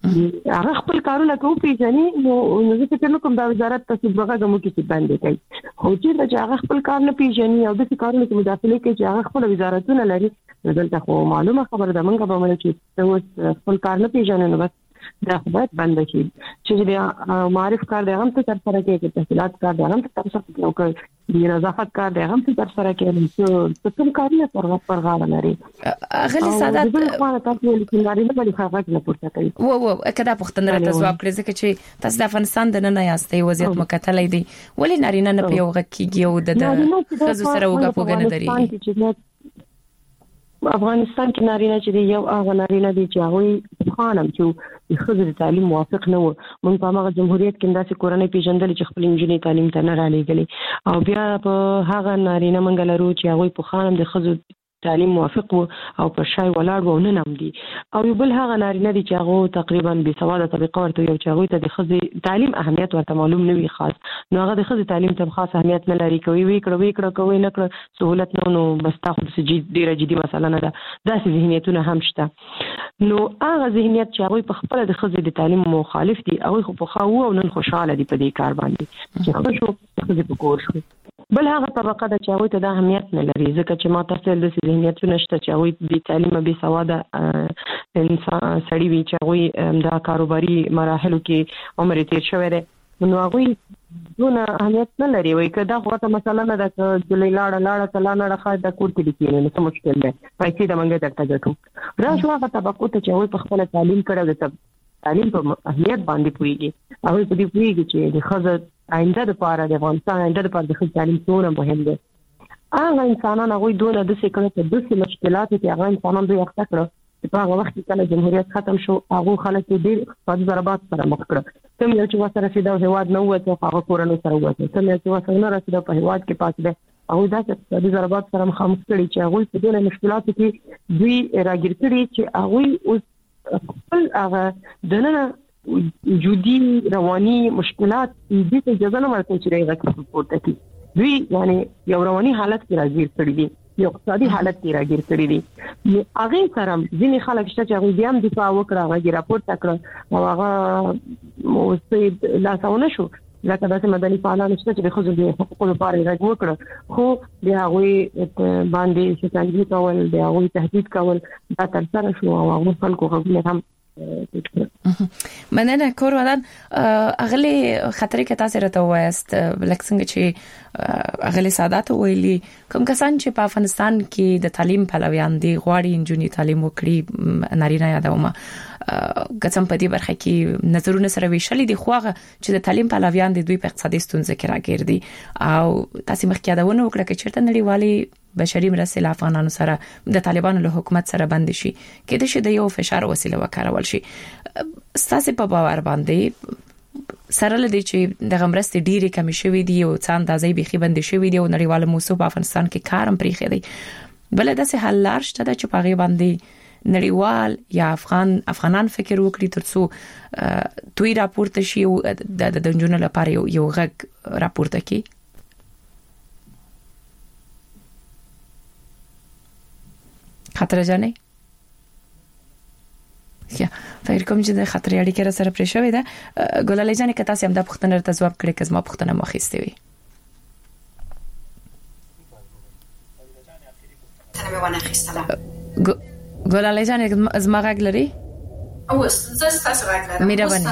هغه خپل کارونه کوي چې نو زه فکر کوم دا وزارت تاسو برغه مو کې باندې کوي خو چې هغه خپل کار نه پیژني او د کارونو کې مداخله کوي چې هغه خپل وزارتونه لري دلته خو معلومه خبره ده موږ به مل چې خپل کار نه پیژني نو بس دا خبره بند شي چې د معرف کار د هم څه تر سره کې تحصیلات کار د هم تر سره کې او د نظافت کار د هم تر سره کې چې کوم کارونه پرغاړه لري غلي سادات د خپل تاسو لیکل لري نه بلی خاغه نه پورته کوي و کدا پښتنه راته جواب کړی ځکه چې تاسو د افغانستان د نه یاستئ وضعیت مکتلې دي ولې نارینه نه پیوغه کیږي او د خزو سره وګه پوګنه دري افغانستان کې نارینه چې یو هغه نارینه دي چې هغه خانم چې د خزر تعلیم موافق نه و مونږ په هغه جمهوریت کې داسې کورنۍ پیژندل چې خپل انجینری تعلیم ته نه را لېږلي او بیا په هغه نارینه مونږ لرو چې هغه په خانم د خزر تعلیم موافق و او په شای ولاړ و نه نم دي او یو بل هغه نارینه دي چې هغه تقریبا بې سواده طبقه ورته یو چې هغه ته د خزر تعلیم اهمیت ورته معلوم نه وي خاص نو هغه د خزر تعلیم ته خاص اهمیت نه لري کوي وی کړه کوي نه کړه سہولت نو بس تاسو د ډیره جدي مسله نه ده داسې ذهنیتونه هم شته نو هغه ذهنیت چې هغه په خپل د خزر د تعلیم مخالف دي هغه خو په خاو او نن خوشاله دي په دې کار باندې چې هغه شو خزر په کور شو بل هغه طبقه د چاوي ته د اهمیت نه لري ځکه چې ما تاسو د ذهنیتونه شته چې هغه د تعلیم به سواده انسان سړي وي چې هغه د کاروباري مراحلو کې عمر تیر شوی دی نو هغه دونه اهمیت نه لري وای کدا خو ته مثلا نه د لاړه تلا نه راخه د کور کې لیکي نه څه مشکل دی پیسې د منګه درته ګټو را شو هغه طبقه ته چې هغه په خپل تعلیم کړو د تعلیم په اهمیت باندې پويږي هغه په دې پويږي چې د خزر آینده لپاره د افغانستان آینده لپاره د خپل تعلیم څومره مهم دی هغه انسانان هغه دونه د سکړه ته د مشکلات چې هغه انسانان دوی اخته کړو په هغه وخت کې کله جمهوریت ختم شو هغه خلک ډېر اقتصادي ضربات سره مخ کړ کوم یو چې وسره رسیدو هواد نه وته هغه کورونو سره وته کوم یو چې وسره نه رسیدو په هواد کې پاتې ده او دا چې اقتصادي ضربات سره مخامخ کړي چې هغه په دې مشکلاتو کې دوی راګیر کړي چې هغه اوس خپل هغه دنه جدي رواني مشکلات دې ته اجازه نه ورکوي چې راغلی پورته کی دوی یعنی یو رواني حالت کې راګیر کړي دي یو اقتصادي حالت کې راګیر کړي دي هغه سره ځینې خلک شته چې هغه بیا هم دفاع وکړه هغه راپورټ تکړه او هغه موسید لا څونه شو لکه داسې مدني فعالان شته چې خو د حقوقو لپاره راګ وکړه خو بیا هغه باندې شکایت کول بیا هغه تهدید کول دا تر سره شو او هغه خلکو غوښنه هم مننه کور ودان اغلی خطرې کې تاسو راته وایست لکه څنګه چې اغلی سادات ویلي کوم کسان چې په افغانستان کې د تعلیم پلویان دي غواړي انجونی تعلیم وکړي نارینه یادومه قسم په دې برخه کې نظرونه سره ویشل دي خوغه چې د تعلیم پلویان دي دوی په اقتصادي ستونزې کې راګیر دي او تاسو مخکې یادونه وکړه چې چیرته نړیوالي بشري مرستې له افغانانو سره د طالبانو له حکومت سره بند شي کېد شي د یو فشار وسیله وکړول شي تاسو په باور باندې سره لدی چې د غمرستې ډیره کمی شوې دي او څان اندازې بيخي بند شوې دي او نړیواله موسسه په افغانستان کې کارم پریخي دي بل داسې حل لار شته چې په غي باندې نړیوال یا افغانان فکر وکړي ترڅو دوی راپورته شي او د دنجونو لپاره یو غږ راپورته کړي خطر جانې یا فکر کوم چې د خطر اړیکه سره پرې شوې ده ګلالۍ جانې کته سم د پښتنه ته جواب کړي کزما پښتنه مخېستې وي تنه ونه خستله ګلالۍ جانې زما غږ لري او زه تاسو غږ لرم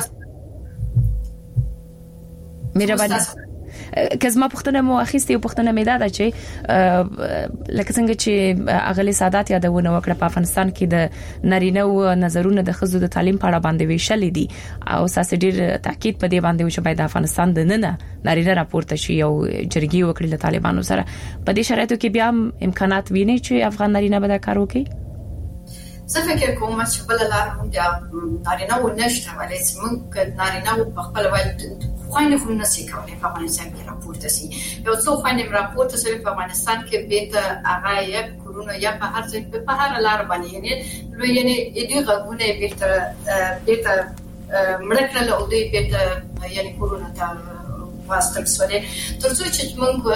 مهرباني کزما پښتنه مو اخیستې او پښتنه مې دا چې لکه څنګه چې اغلی سادات یادونه وکړه په افغانستان کې د نارینه او نظرونه د خزو د تعلیم په اړه باندې ویشل دي او ساس ډیر تاکید په دې باندې چې باید افغانستان د نن نارینه راپورته شي او جرګي وکړي له طالبانو سره په دې شرایطو کې بیا امکانات ویني چې افغان نارینه به دا کار وکړي زه فکر کوم چې بل لار هم د نارینه و نشته ولې موږ نارینه په خپل وایي خوانه خو نه سي کولای په افغانستان کې راپورته سي یو څو خوانه راپورته سي په افغانستان کې به هغه یا کورونه یا په هر ځای په هر لار باندې یعنی دې غوونه به مړکړه له دې به یعنی کورونه ته واسطه سره ترڅو چې موږ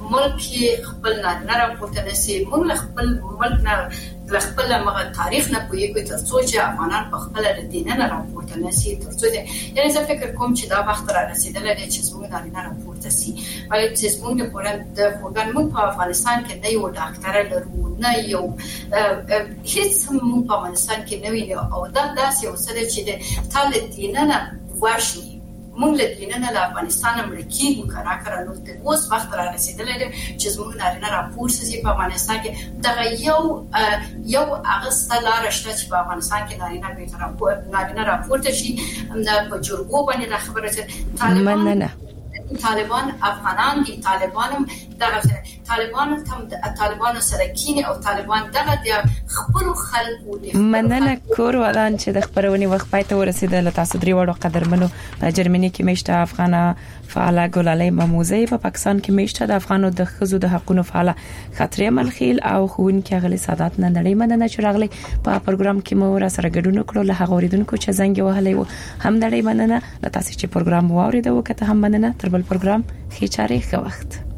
ملک خپل نه راپورته نشي موږ خپل ملک نه خپل مغه تاریخ نه پوهیږي ترڅو چې افغانان په خپل دین نه راپورته نشي ترڅو یعنی زه فکر کوم چې دا وخت را رسیدلی دی چې موږ نه راپورته سي ولی چې موږ د پورګان موږ په افغانستان کې نه یو ډاکټر لرو نه یو هیڅ موږ په افغانستان کې نه وینو او دا داسې اوسه چې د تل دین نه ورشي موږ له دین نه د افغانستان امریکي وکړه نو د اوس وخت را رسیدلی دی چې موږ نه راپورته سي په افغانستان کې دا یو اغسطه لار شته چې په افغانستان کې نارینه راپورته شي په جرګو باندې خبره طالبان طالبان افغانان دي طالبانم دغه طالبان سره کینی او طالبان دغه د خپل خلکو دي مننه کور ودان چې د خبرونې وخت پای ته ورسیدل تاسو درې وړو قدرمنو په جرمني کې مشته افغانه فعاله ګلالۍ مموزي په پاکستان کې مشته د افغانو د خزو د حقوقو فعاله خطرې ملخیل او خوونکې غلي سادات نه نړۍ مننه چې راغلي په پروګرام کې مو را سره ګډون کړو له هغه اوریدونکو چې زنګ وهلې و هم نړۍ مننه تاسو چې پروګرام واوریدو کته هم مننه تر بل پروګرام خې چاري ښه وخت